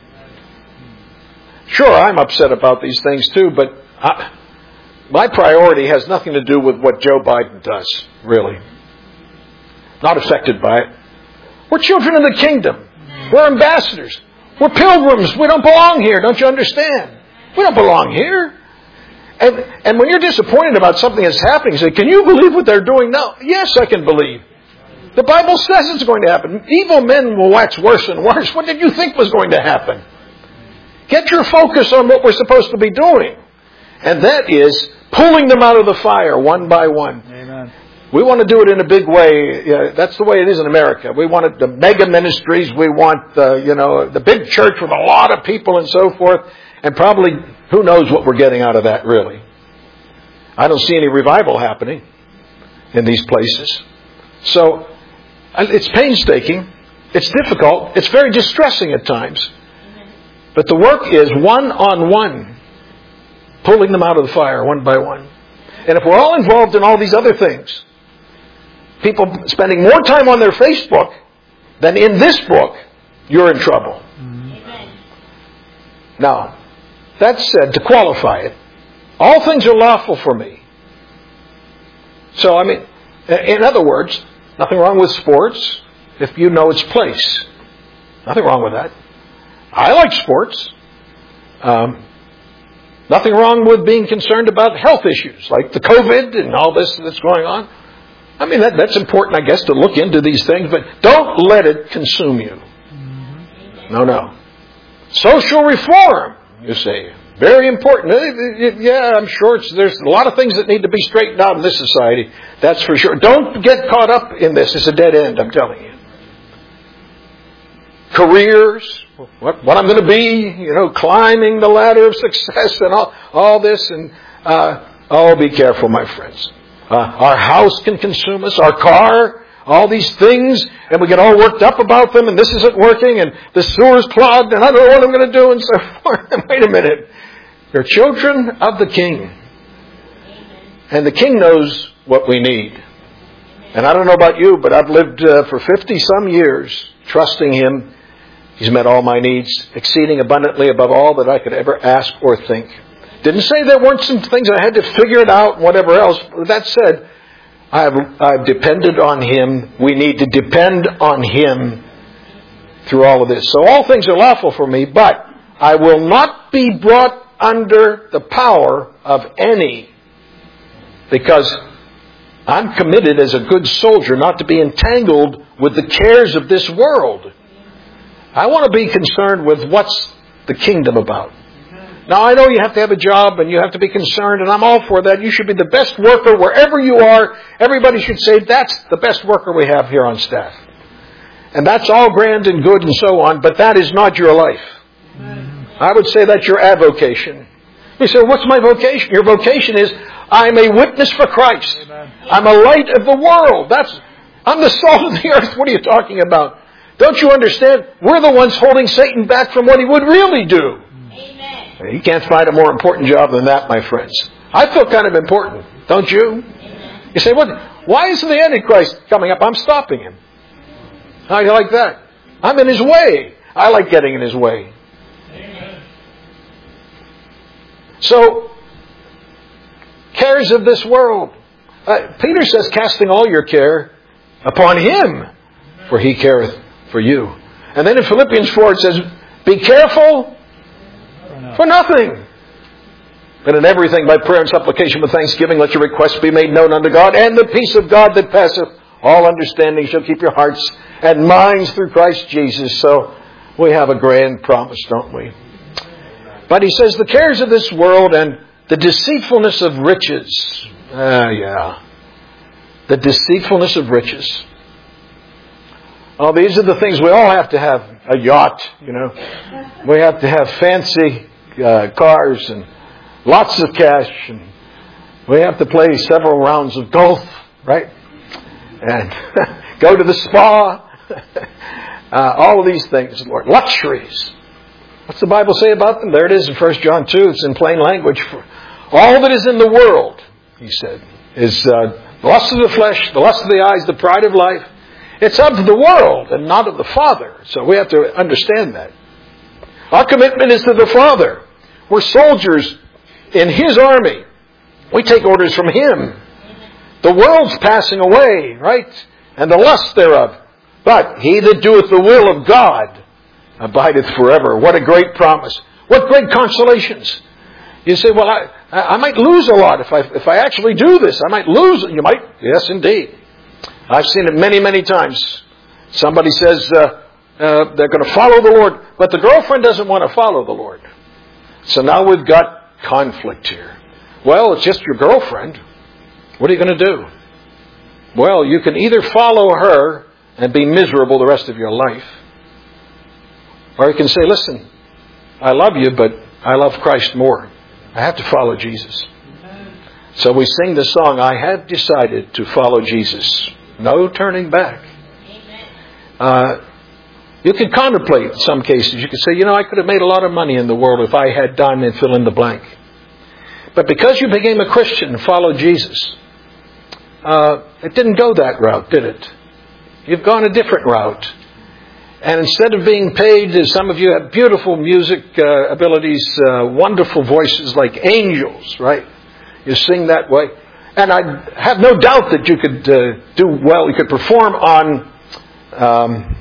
Sure, I'm upset about these things too, but I, my priority has nothing to do with what Joe Biden does, really. Not affected by it. We're children of the kingdom. We're ambassadors. We're pilgrims. We don't belong here. Don't you understand? We don't belong here. And, and when you're disappointed about something that's happening, you say, can you believe what they're doing now? Yes, I can believe. The Bible says it's going to happen. Evil men will wax worse and worse. What did you think was going to happen? Get your focus on what we're supposed to be doing. And that is pulling them out of the fire one by one. Amen. We want to do it in a big way. Yeah, that's the way it is in America. We want it, the mega ministries. We want the, you know, the big church with a lot of people and so forth. And probably, who knows what we're getting out of that, really. I don't see any revival happening in these places. So, it's painstaking. It's difficult. It's very distressing at times. But the work is one-on-one. pulling them out of the fire one by one. And if we're all involved in all these other things, people spending more time on their Facebook than in this book, you're in trouble. Amen. Now, that said, to qualify it, all things are lawful for me. So, I mean, in other words, nothing wrong with sports if you know its place. Nothing wrong with that. I like sports. Um, nothing wrong with being concerned about health issues like the COVID and all this that's going on. I mean, that, that's important, I guess, to look into these things, but don't let it consume you. No, no. Social reform, you see. Very important. Yeah, I'm sure it's, there's a lot of things that need to be straightened out in this society. That's for sure. Don't get caught up in this. It's a dead end, I'm telling you. Careers, what, what I'm going to be, you know, climbing the ladder of success and all, all this. And, uh, oh, be careful, my friends. Uh, our house can consume us, our car, all these things, and we get all worked up about them, and this isn't working, and the sewer's clogged, and I don't know what I'm going to do, and so forth. Wait a minute. You're children of the King. And the King knows what we need. And I don't know about you, but I've lived uh, for fifty-some years trusting Him. He's met all my needs, exceeding abundantly above all that I could ever ask or think. Didn't say there weren't some things I had to figure it out and whatever else. But that said, I've, I've depended on Him. We need to depend on Him through all of this. So all things are lawful for me, but I will not be brought under the power of any, because I'm committed as a good soldier not to be entangled with the cares of this world. I want to be concerned with what's the kingdom about. Now, I know you have to have a job and you have to be concerned, and I'm all for that. You should be the best worker wherever you are. Everybody should say, that's the best worker we have here on staff. And that's all grand and good and so on, but that is not your life. I would say that's your avocation. You say, what's my vocation? Your vocation is, I'm a witness for Christ. I'm a light of the world. That's, I'm the salt of the earth. What are you talking about? Don't you understand? We're the ones holding Satan back from what he would really do. Amen. You can't find a more important job than that, my friends. I feel kind of important, don't you? Amen. You say, what? Why isn't the Antichrist coming up? I'm stopping him. How do you like that? I'm in his way. I like getting in his way. Amen. So, cares of this world. Uh, Peter says, casting all your care upon Him, for He careth for you. And then in Philippians four it says, be careful for nothing. But in everything by prayer and supplication with thanksgiving let your requests be made known unto God, and the peace of God that passeth all understanding shall keep your hearts and minds through Christ Jesus. So we have a grand promise, don't we? But he says the cares of this world and the deceitfulness of riches. Ah, yeah. The deceitfulness of riches. Oh, these are the things we all have to have. A yacht, you know. We have to have fancy uh, cars and lots of cash. And we have to play several rounds of golf, right? And go to the spa. uh, all of these things, Lord. Luxuries. What's the Bible say about them? There it is in First John two. It's in plain language. For all that is in the world, he said, is uh, the lust of the flesh, the lust of the eyes, the pride of life. It's of the world and not of the Father. So we have to understand that. Our commitment is to the Father. We're soldiers in His army. We take orders from Him. The world's passing away, right? And the lust thereof. But he that doeth the will of God abideth forever. What a great promise. What great consolations. You say, well, I, I might lose a lot if I, if I actually do this. I might lose. You might. Yes, indeed. I've seen it many, many times. Somebody says uh, uh, they're going to follow the Lord, but the girlfriend doesn't want to follow the Lord. So now we've got conflict here. Well, it's just your girlfriend. What are you going to do? Well, you can either follow her and be miserable the rest of your life, or you can say, listen, I love you, but I love Christ more. I have to follow Jesus. So we sing the song, I have decided to follow Jesus. No turning back. Uh, you can contemplate in some cases. You can say, you know, I could have made a lot of money in the world if I had done and fill in the blank. But because you became a Christian and followed Jesus, uh, it didn't go that route, did it? You've gone a different route. And instead of being paid, as some of you have beautiful music uh, abilities, uh, wonderful voices like angels, right? You sing that way. And I have no doubt that you could uh, do well. You could perform on um,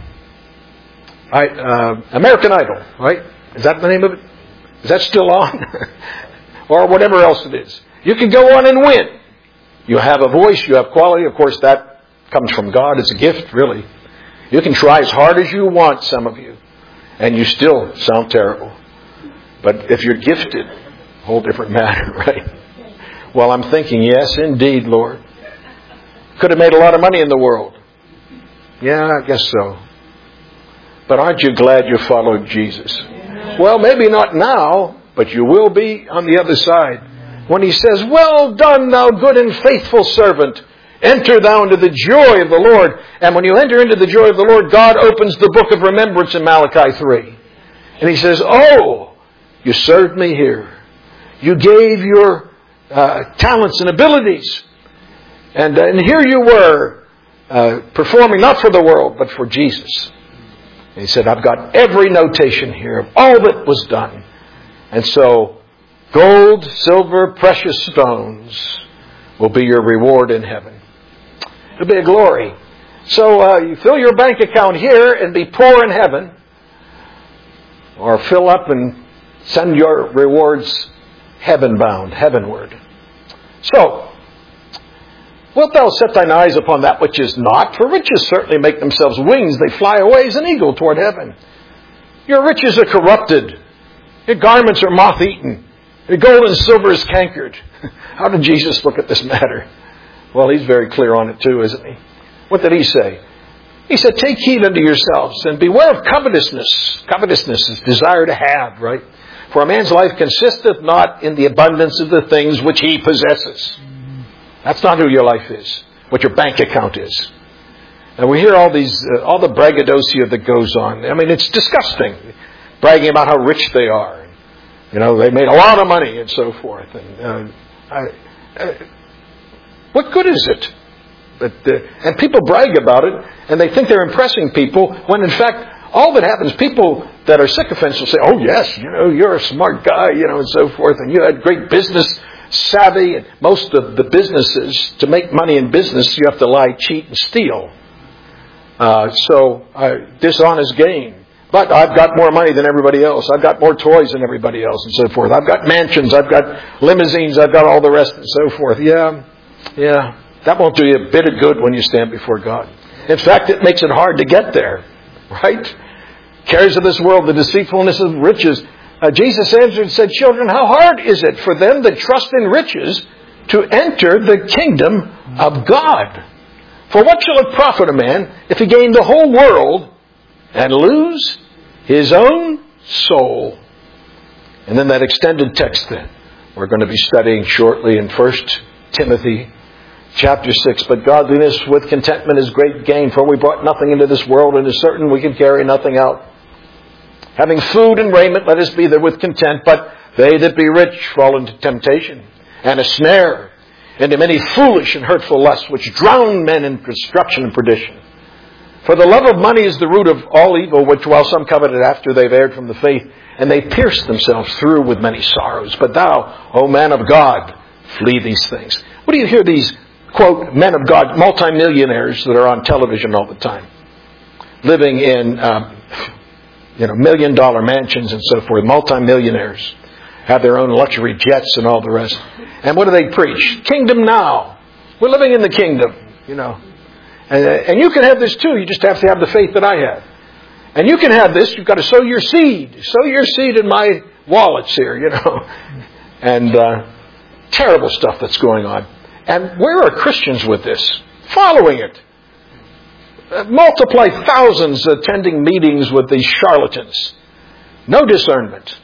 I, uh, American Idol, right? Is that the name of it? Is that still on? Or whatever else it is. You can go on and win. You have a voice, you have quality. Of course, that comes from God. It's a gift, really. You can try as hard as you want, some of you, and you still sound terrible. But if you're gifted, a whole different matter, right? Well, I'm thinking, yes, indeed, Lord. Could have made a lot of money in the world. Yeah, I guess so. But aren't you glad you followed Jesus? Well, maybe not now, but you will be on the other side. When He says, well done, thou good and faithful servant. Enter thou into the joy of the Lord. And when you enter into the joy of the Lord, God opens the book of remembrance in Malachi three. And He says, oh, you served me here. You gave your uh, talents and abilities. And, uh, and here you were uh, performing not for the world, but for Jesus. And He said, I've got every notation here of all that was done. And so, gold, silver, precious stones will be your reward in heaven. It'll be a glory. So uh, you fill your bank account here and be poor in heaven. Or fill up and send your rewards heaven-bound, heavenward. So, wilt thou set thine eyes upon that which is not? For riches certainly make themselves wings. They fly away as an eagle toward heaven. Your riches are corrupted. Your garments are moth-eaten. Your gold and silver is cankered. How did Jesus look at this matter? Well, He's very clear on it too, isn't He? What did He say? He said, take heed unto yourselves and beware of covetousness. Covetousness is desire to have, right? For a man's life consisteth not in the abundance of the things which he possesses. That's not who your life is, what your bank account is. And we hear all these, uh, all the braggadocio that goes on. I mean, it's disgusting. Bragging about how rich they are. You know, they made a lot of money and so forth. And uh, I, uh, what good is it? But, uh, and people brag about it, and they think they're impressing people, when in fact, all that happens, people that are sycophants will say, oh yes, you know, you're a smart guy, you know, and so forth, and you had great business savvy. And most of the businesses, to make money in business, you have to lie, cheat, and steal. Uh, so, uh, dishonest gain. But I've got more money than everybody else. I've got more toys than everybody else, and so forth. I've got mansions. I've got limousines. I've got all the rest, and so forth. Yeah, yeah. That won't do you a bit of good when you stand before God. In fact, it makes it hard to get there. Right? Cares of this world, the deceitfulness of riches. Uh, Jesus answered and said, children, how hard is it for them that trust in riches to enter the kingdom of God? For what shall it profit a man if he gain the whole world and lose his own soul? And then that extended text then we're going to be studying shortly in First Timothy chapter six. But godliness with contentment is great gain, for we brought nothing into this world, and it is certain we can carry nothing out. Having food and raiment, let us be there with content. But they that be rich fall into temptation and a snare, into many foolish and hurtful lusts, which drown men in destruction and perdition. For the love of money is the root of all evil, which while some coveted after, they've erred from the faith, and they pierced themselves through with many sorrows. But thou, O man of God, flee these things. What do you hear these, quote, men of God, multimillionaires that are on television all the time, living in, um, you know, million dollar mansions and so forth, multimillionaires, have their own luxury jets and all the rest. And what do they preach? Kingdom now. We're living in the kingdom, you know. And, and you can have this too. You just have to have the faith that I have. And you can have this. You've got to sow your seed. Sow your seed in my wallets here, you know. And uh, terrible stuff that's going on. And where are Christians with this? Following it. Uh, multiply thousands attending meetings with these charlatans. No discernment.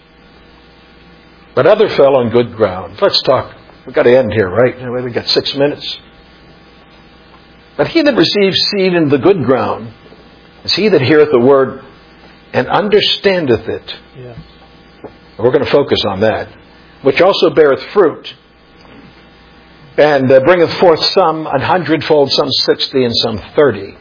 But other fell on good ground. Let's talk. We've got to end here, right? We've got six minutes. But he that receives seed in the good ground is he that heareth the word and understandeth it. Yeah. We're going to focus on that. which also beareth fruit, and uh, bringeth forth some an hundredfold, some sixty, and some thirty.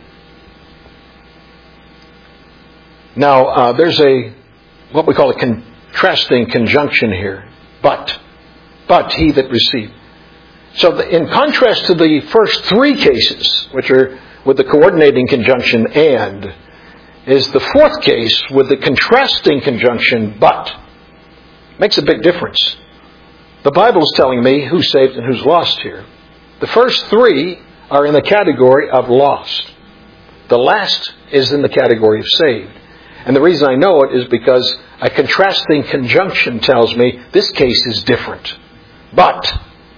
Now, uh, there's a, what we call a contrasting conjunction here. But. But he that received. So the, in contrast to the first three cases, which are with the coordinating conjunction and, is the fourth case with the contrasting conjunction but. Makes a big difference. The Bible is telling me who's saved and who's lost here. The first three are in the category of lost. The last is in the category of saved. And the reason I know it is because a contrasting conjunction tells me this case is different. But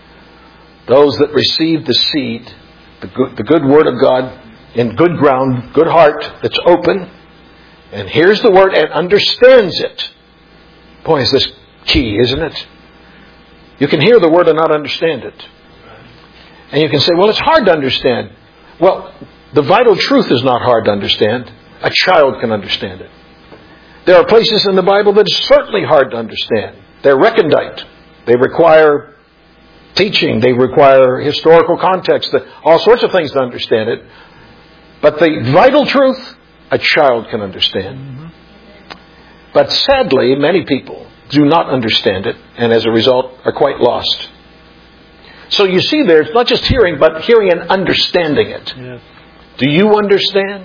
those that receive the seed, the good, the good word of God, in good ground, good heart that's open, and hears the word and understands it. Boy, is this key, isn't it? You can hear the word and not understand it. And you can say, well, it's hard to understand. Well, the vital truth is not hard to understand. A child can understand it. There are places in the Bible that is certainly hard to understand. They're recondite. They require teaching. They require historical context. All sorts of things to understand it. But the vital truth, a child can understand. Mm-hmm. But sadly, many people do not understand it, and as a result are quite lost. So you see there, it's not just hearing, but hearing and understanding it. Yeah. Do you understand?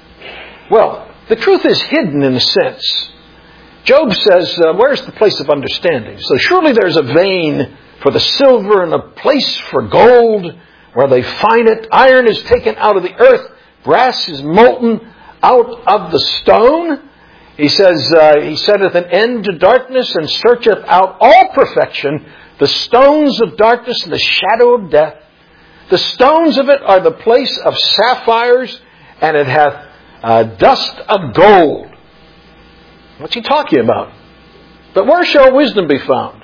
Well, the truth is hidden in a sense. Job says, uh, where's the place of understanding? So surely there's a vein for the silver and a place for gold where they find it. Iron is taken out of the earth. Brass is molten out of the stone. He says, uh, he setteth an end to darkness and searcheth out all perfection, the stones of darkness and the shadow of death. The stones of it are the place of sapphires, and it hath uh, dust of gold. What's he talking about? But where shall wisdom be found?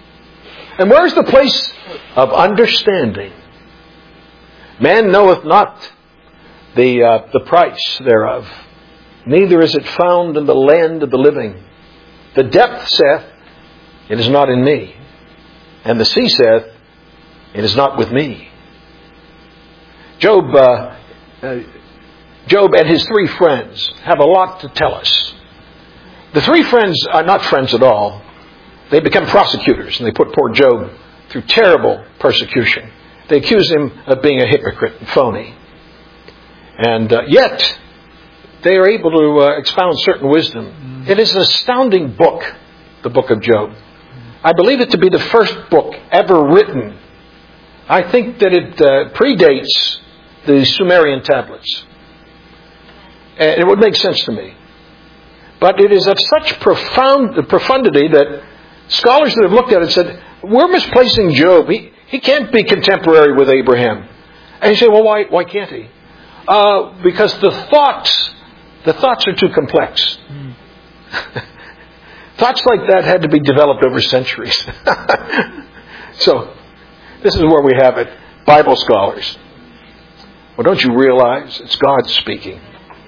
And where's the place of understanding? Man knoweth not the uh, the price thereof, neither is it found in the land of the living. The depth saith, it is not in me. And the sea saith, it is not with me. Job, uh, uh, Job and his three friends have a lot to tell us. The three friends are not friends at all. They become prosecutors, and they put poor Job through terrible persecution. They accuse him of being a hypocrite and phony. And uh, yet, they are able to uh, expound certain wisdom. It is an astounding book, the book of Job. I believe it to be the first book ever written. I think that it uh, predates the Sumerian tablets. And it would make sense to me. But it is of such profound profundity that scholars that have looked at it said, we're misplacing Job. He, he can't be contemporary with Abraham. And you say, well, why, why can't he? Uh, because the thoughts, the thoughts are too complex. Mm. Thoughts like that had to be developed over centuries. So, this is where we have it. Bible scholars. Well, don't you realize it's God speaking?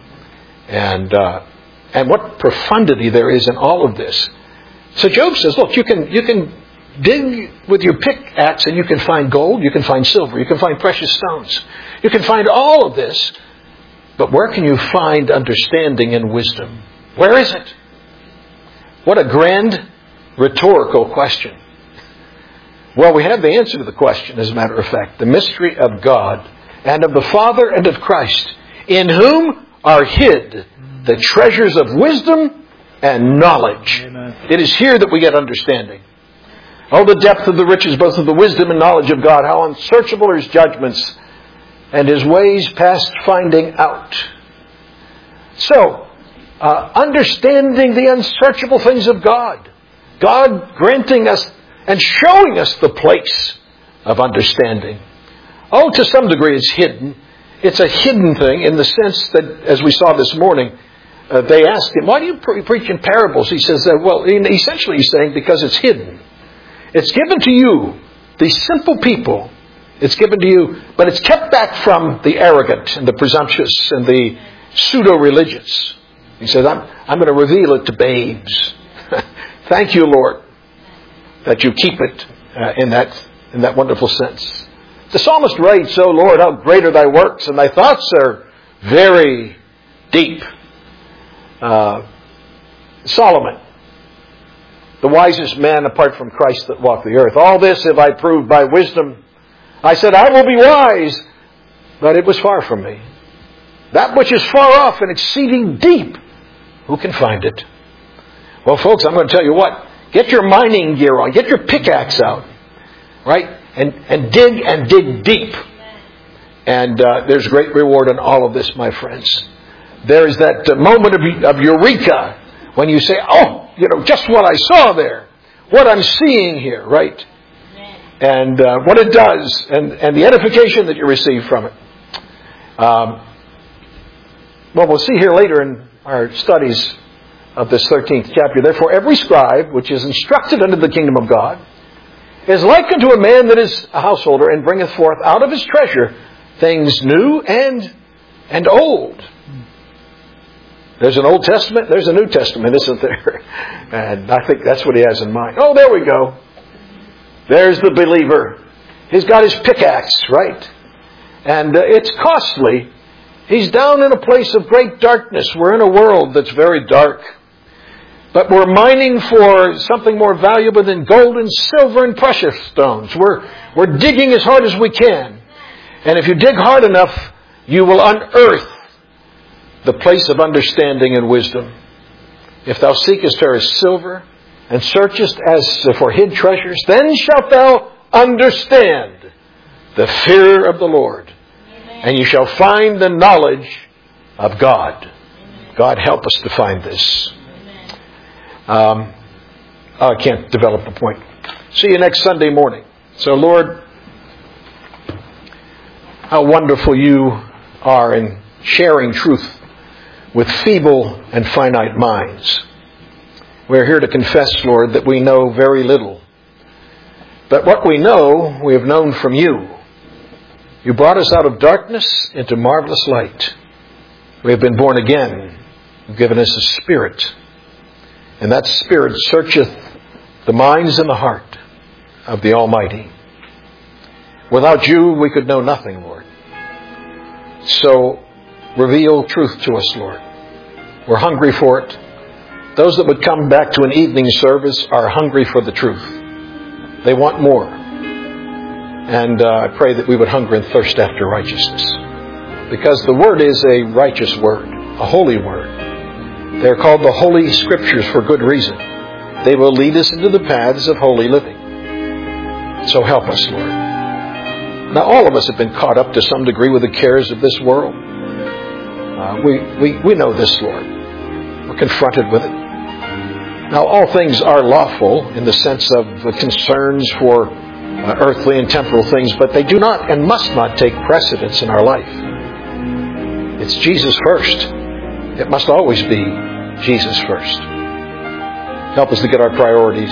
And uh, and what profundity there is in all of this. So Job says, look, you can you can dig with your pickaxe and you can find gold, you can find silver, you can find precious stones. You can find all of this. But where can you find understanding and wisdom? Where is it? What a grand rhetorical question. Well, we have the answer to the question, as a matter of fact. The mystery of God and of the Father and of Christ, in whom are hid the treasures of wisdom and knowledge. Amen. It is here that we get understanding. Oh, the depth of the riches, both of the wisdom and knowledge of God. How unsearchable are His judgments and His ways past finding out. So, uh, understanding the unsearchable things of God. God granting us and showing us the place of understanding. Oh, to some degree it's hidden. It's a hidden thing in the sense that, as we saw this morning, uh, they asked him, why do you pre- preach in parables? He says, uh, well, essentially he's saying, because it's hidden. It's given to you, the simple people. It's given to you, but it's kept back from the arrogant and the presumptuous and the pseudo-religious. He says, I'm, I'm going to reveal it to babes. Thank you, Lord. that you keep it uh, in that in that wonderful sense. The psalmist writes, "O Lord, how great are thy works, and thy thoughts are very deep." Uh, Solomon, the wisest man apart from Christ that walked the earth. "All this have I proved by wisdom. I said, I will be wise, but it was far from me. That which is far off and exceeding deep, who can find it?" Well, folks, I'm going to tell you what. Get your mining gear on. Get your pickaxe out. Right? And, and dig and dig deep. And uh, there's great reward in all of this, my friends. There is that uh, moment of, of eureka when you say, oh, you know, just what I saw there. What I'm seeing here, right? And uh, what it does, and, and the edification that you receive from it. Um, well, we'll see here later in our studies of this thirteenth chapter. "Therefore every scribe which is instructed unto the kingdom of God is like unto a man that is a householder, and bringeth forth out of his treasure things new and and old." There's an Old Testament, there's a New Testament, isn't there? And I think that's what he has in mind. Oh, there we go. There's the believer. He's got his pickaxe, right? And uh, it's costly. He's down in a place of great darkness. We're in a world that's very dark. But we're mining for something more valuable than gold and silver and precious stones. We're, we're digging as hard as we can. And if you dig hard enough, you will unearth the place of understanding and wisdom. "If thou seekest her as silver, and searchest as for hid treasures, then shalt thou understand the fear of the Lord. Amen. And you shall find the knowledge of God." Amen. God help us to find this. Um, I can't develop the point. See you next Sunday morning. So, Lord, how wonderful you are in sharing truth with feeble and finite minds. We're here to confess, Lord, that we know very little. But what we know, we have known from you. You brought us out of darkness into marvelous light. We have been born again. You've given us a spirit. And that spirit searcheth the minds and the heart of the Almighty. Without you, we could know nothing, Lord. So, reveal truth to us, Lord. We're hungry for it. Those that would come back to an evening service are hungry for the truth. They want more. And uh, I pray that we would hunger and thirst after righteousness. Because the Word is a righteous Word, a holy Word. They're called the Holy Scriptures for good reason. They will lead us into the paths of holy living. So help us, Lord. Now, all of us have been caught up to some degree with the cares of this world. Uh, we, we, we know this, Lord. We're confronted with it. Now, all things are lawful in the sense of the concerns for uh, earthly and temporal things, but they do not and must not take precedence in our life. It's Jesus first. It must always be Jesus first. Help us to get our priorities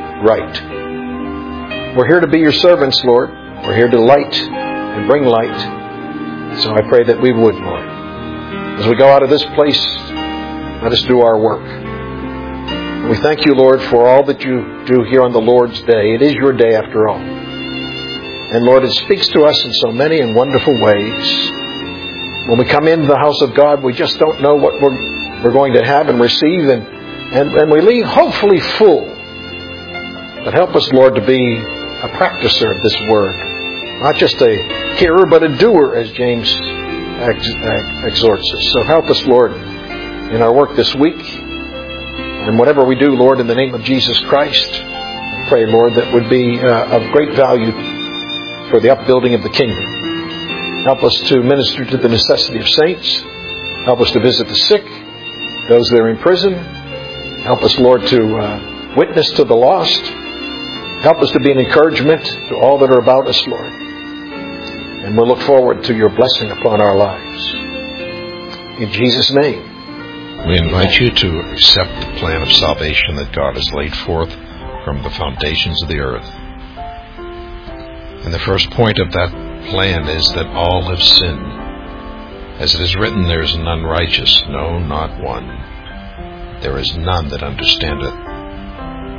right. We're here to be your servants, Lord. We're here to light and bring light. So I pray that we would, Lord. As we go out of this place, let us do our work. And we thank you, Lord, for all that you do here on the Lord's Day. It is your day after all. And Lord, it speaks to us in so many and wonderful ways. When we come into the house of God, we just don't know what we're, we're going to have and receive. And, and, and we leave hopefully full. But help us, Lord, to be a practicer of this word. Not just a hearer, but a doer, as James ex- exhorts us. So help us, Lord, in our work this week. And whatever we do, Lord, in the name of Jesus Christ, I pray, Lord, that would be uh, of great value for the upbuilding of the kingdom. Help us to minister to the necessity of saints. Help us to visit the sick, those that are in prison. Help us, Lord, to uh, witness to the lost. Help us to be an encouragement to all that are about us, Lord. And we'll look forward to your blessing upon our lives. In Jesus' name. We invite you to accept the plan of salvation that God has laid forth from the foundations of the earth. And the first point of that plan is that all have sinned. As it is written, there is none righteous, no, not one. There is none that understandeth.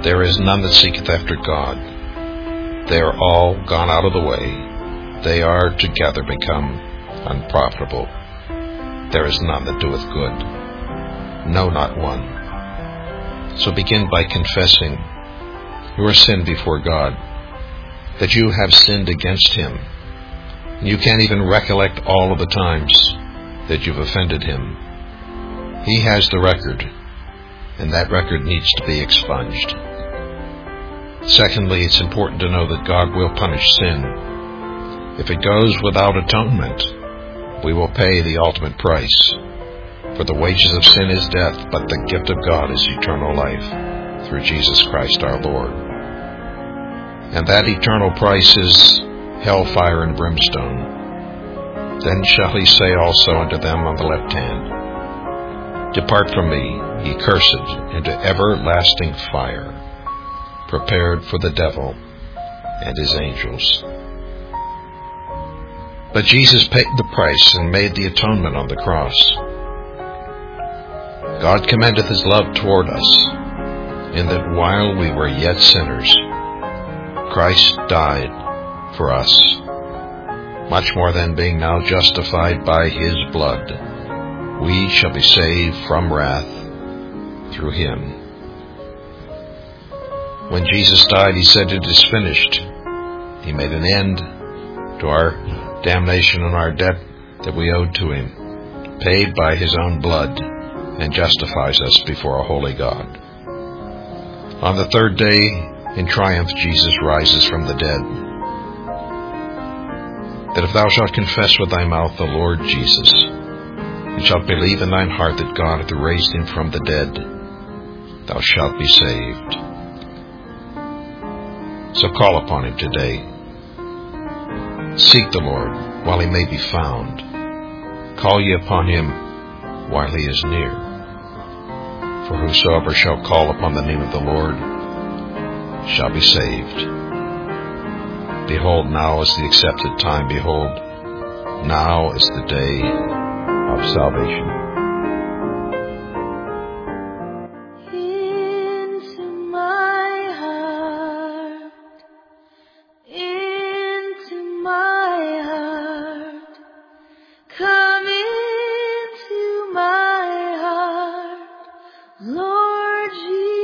There is none that seeketh after God. They are all gone out of the way. They are together become unprofitable. There is none that doeth good, no, not one. So begin by confessing your sin before God, that you have sinned against Him. You can't even recollect all of the times that you've offended Him. He has the record, and that record needs to be expunged. Secondly, it's important to know that God will punish sin. If it goes without atonement, we will pay the ultimate price. For the wages of sin is death, but the gift of God is eternal life through Jesus Christ our Lord. And that eternal price is hellfire and brimstone. Then shall He say also unto them on the left hand, Depart from me, ye cursed, into everlasting fire, prepared for the devil and his angels. But Jesus paid the price and made the atonement on the cross. God commendeth His love toward us, in that while we were yet sinners, Christ died for us. Much more than, being now justified by His blood, we shall be saved from wrath through Him. When Jesus died, He said, It is finished. He made an end to our damnation and our debt that we owed to Him, paid by His own blood, and justifies us before a holy God. On the third day, in triumph, Jesus rises from the dead. That if thou shalt confess with thy mouth the Lord Jesus, and shalt believe in thine heart that God hath raised Him from the dead, thou shalt be saved. So call upon Him today. Seek the Lord while He may be found. Call ye upon Him while He is near. For whosoever shall call upon the name of the Lord shall be saved. Behold, now is the accepted time. Behold, now is the day of salvation. Into my heart, into my heart, come into my heart, Lord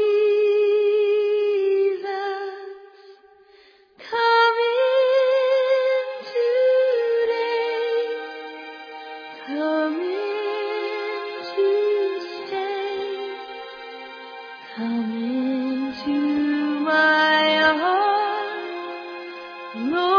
Jesus, come in today, come in to stay, come into my heart, Lord.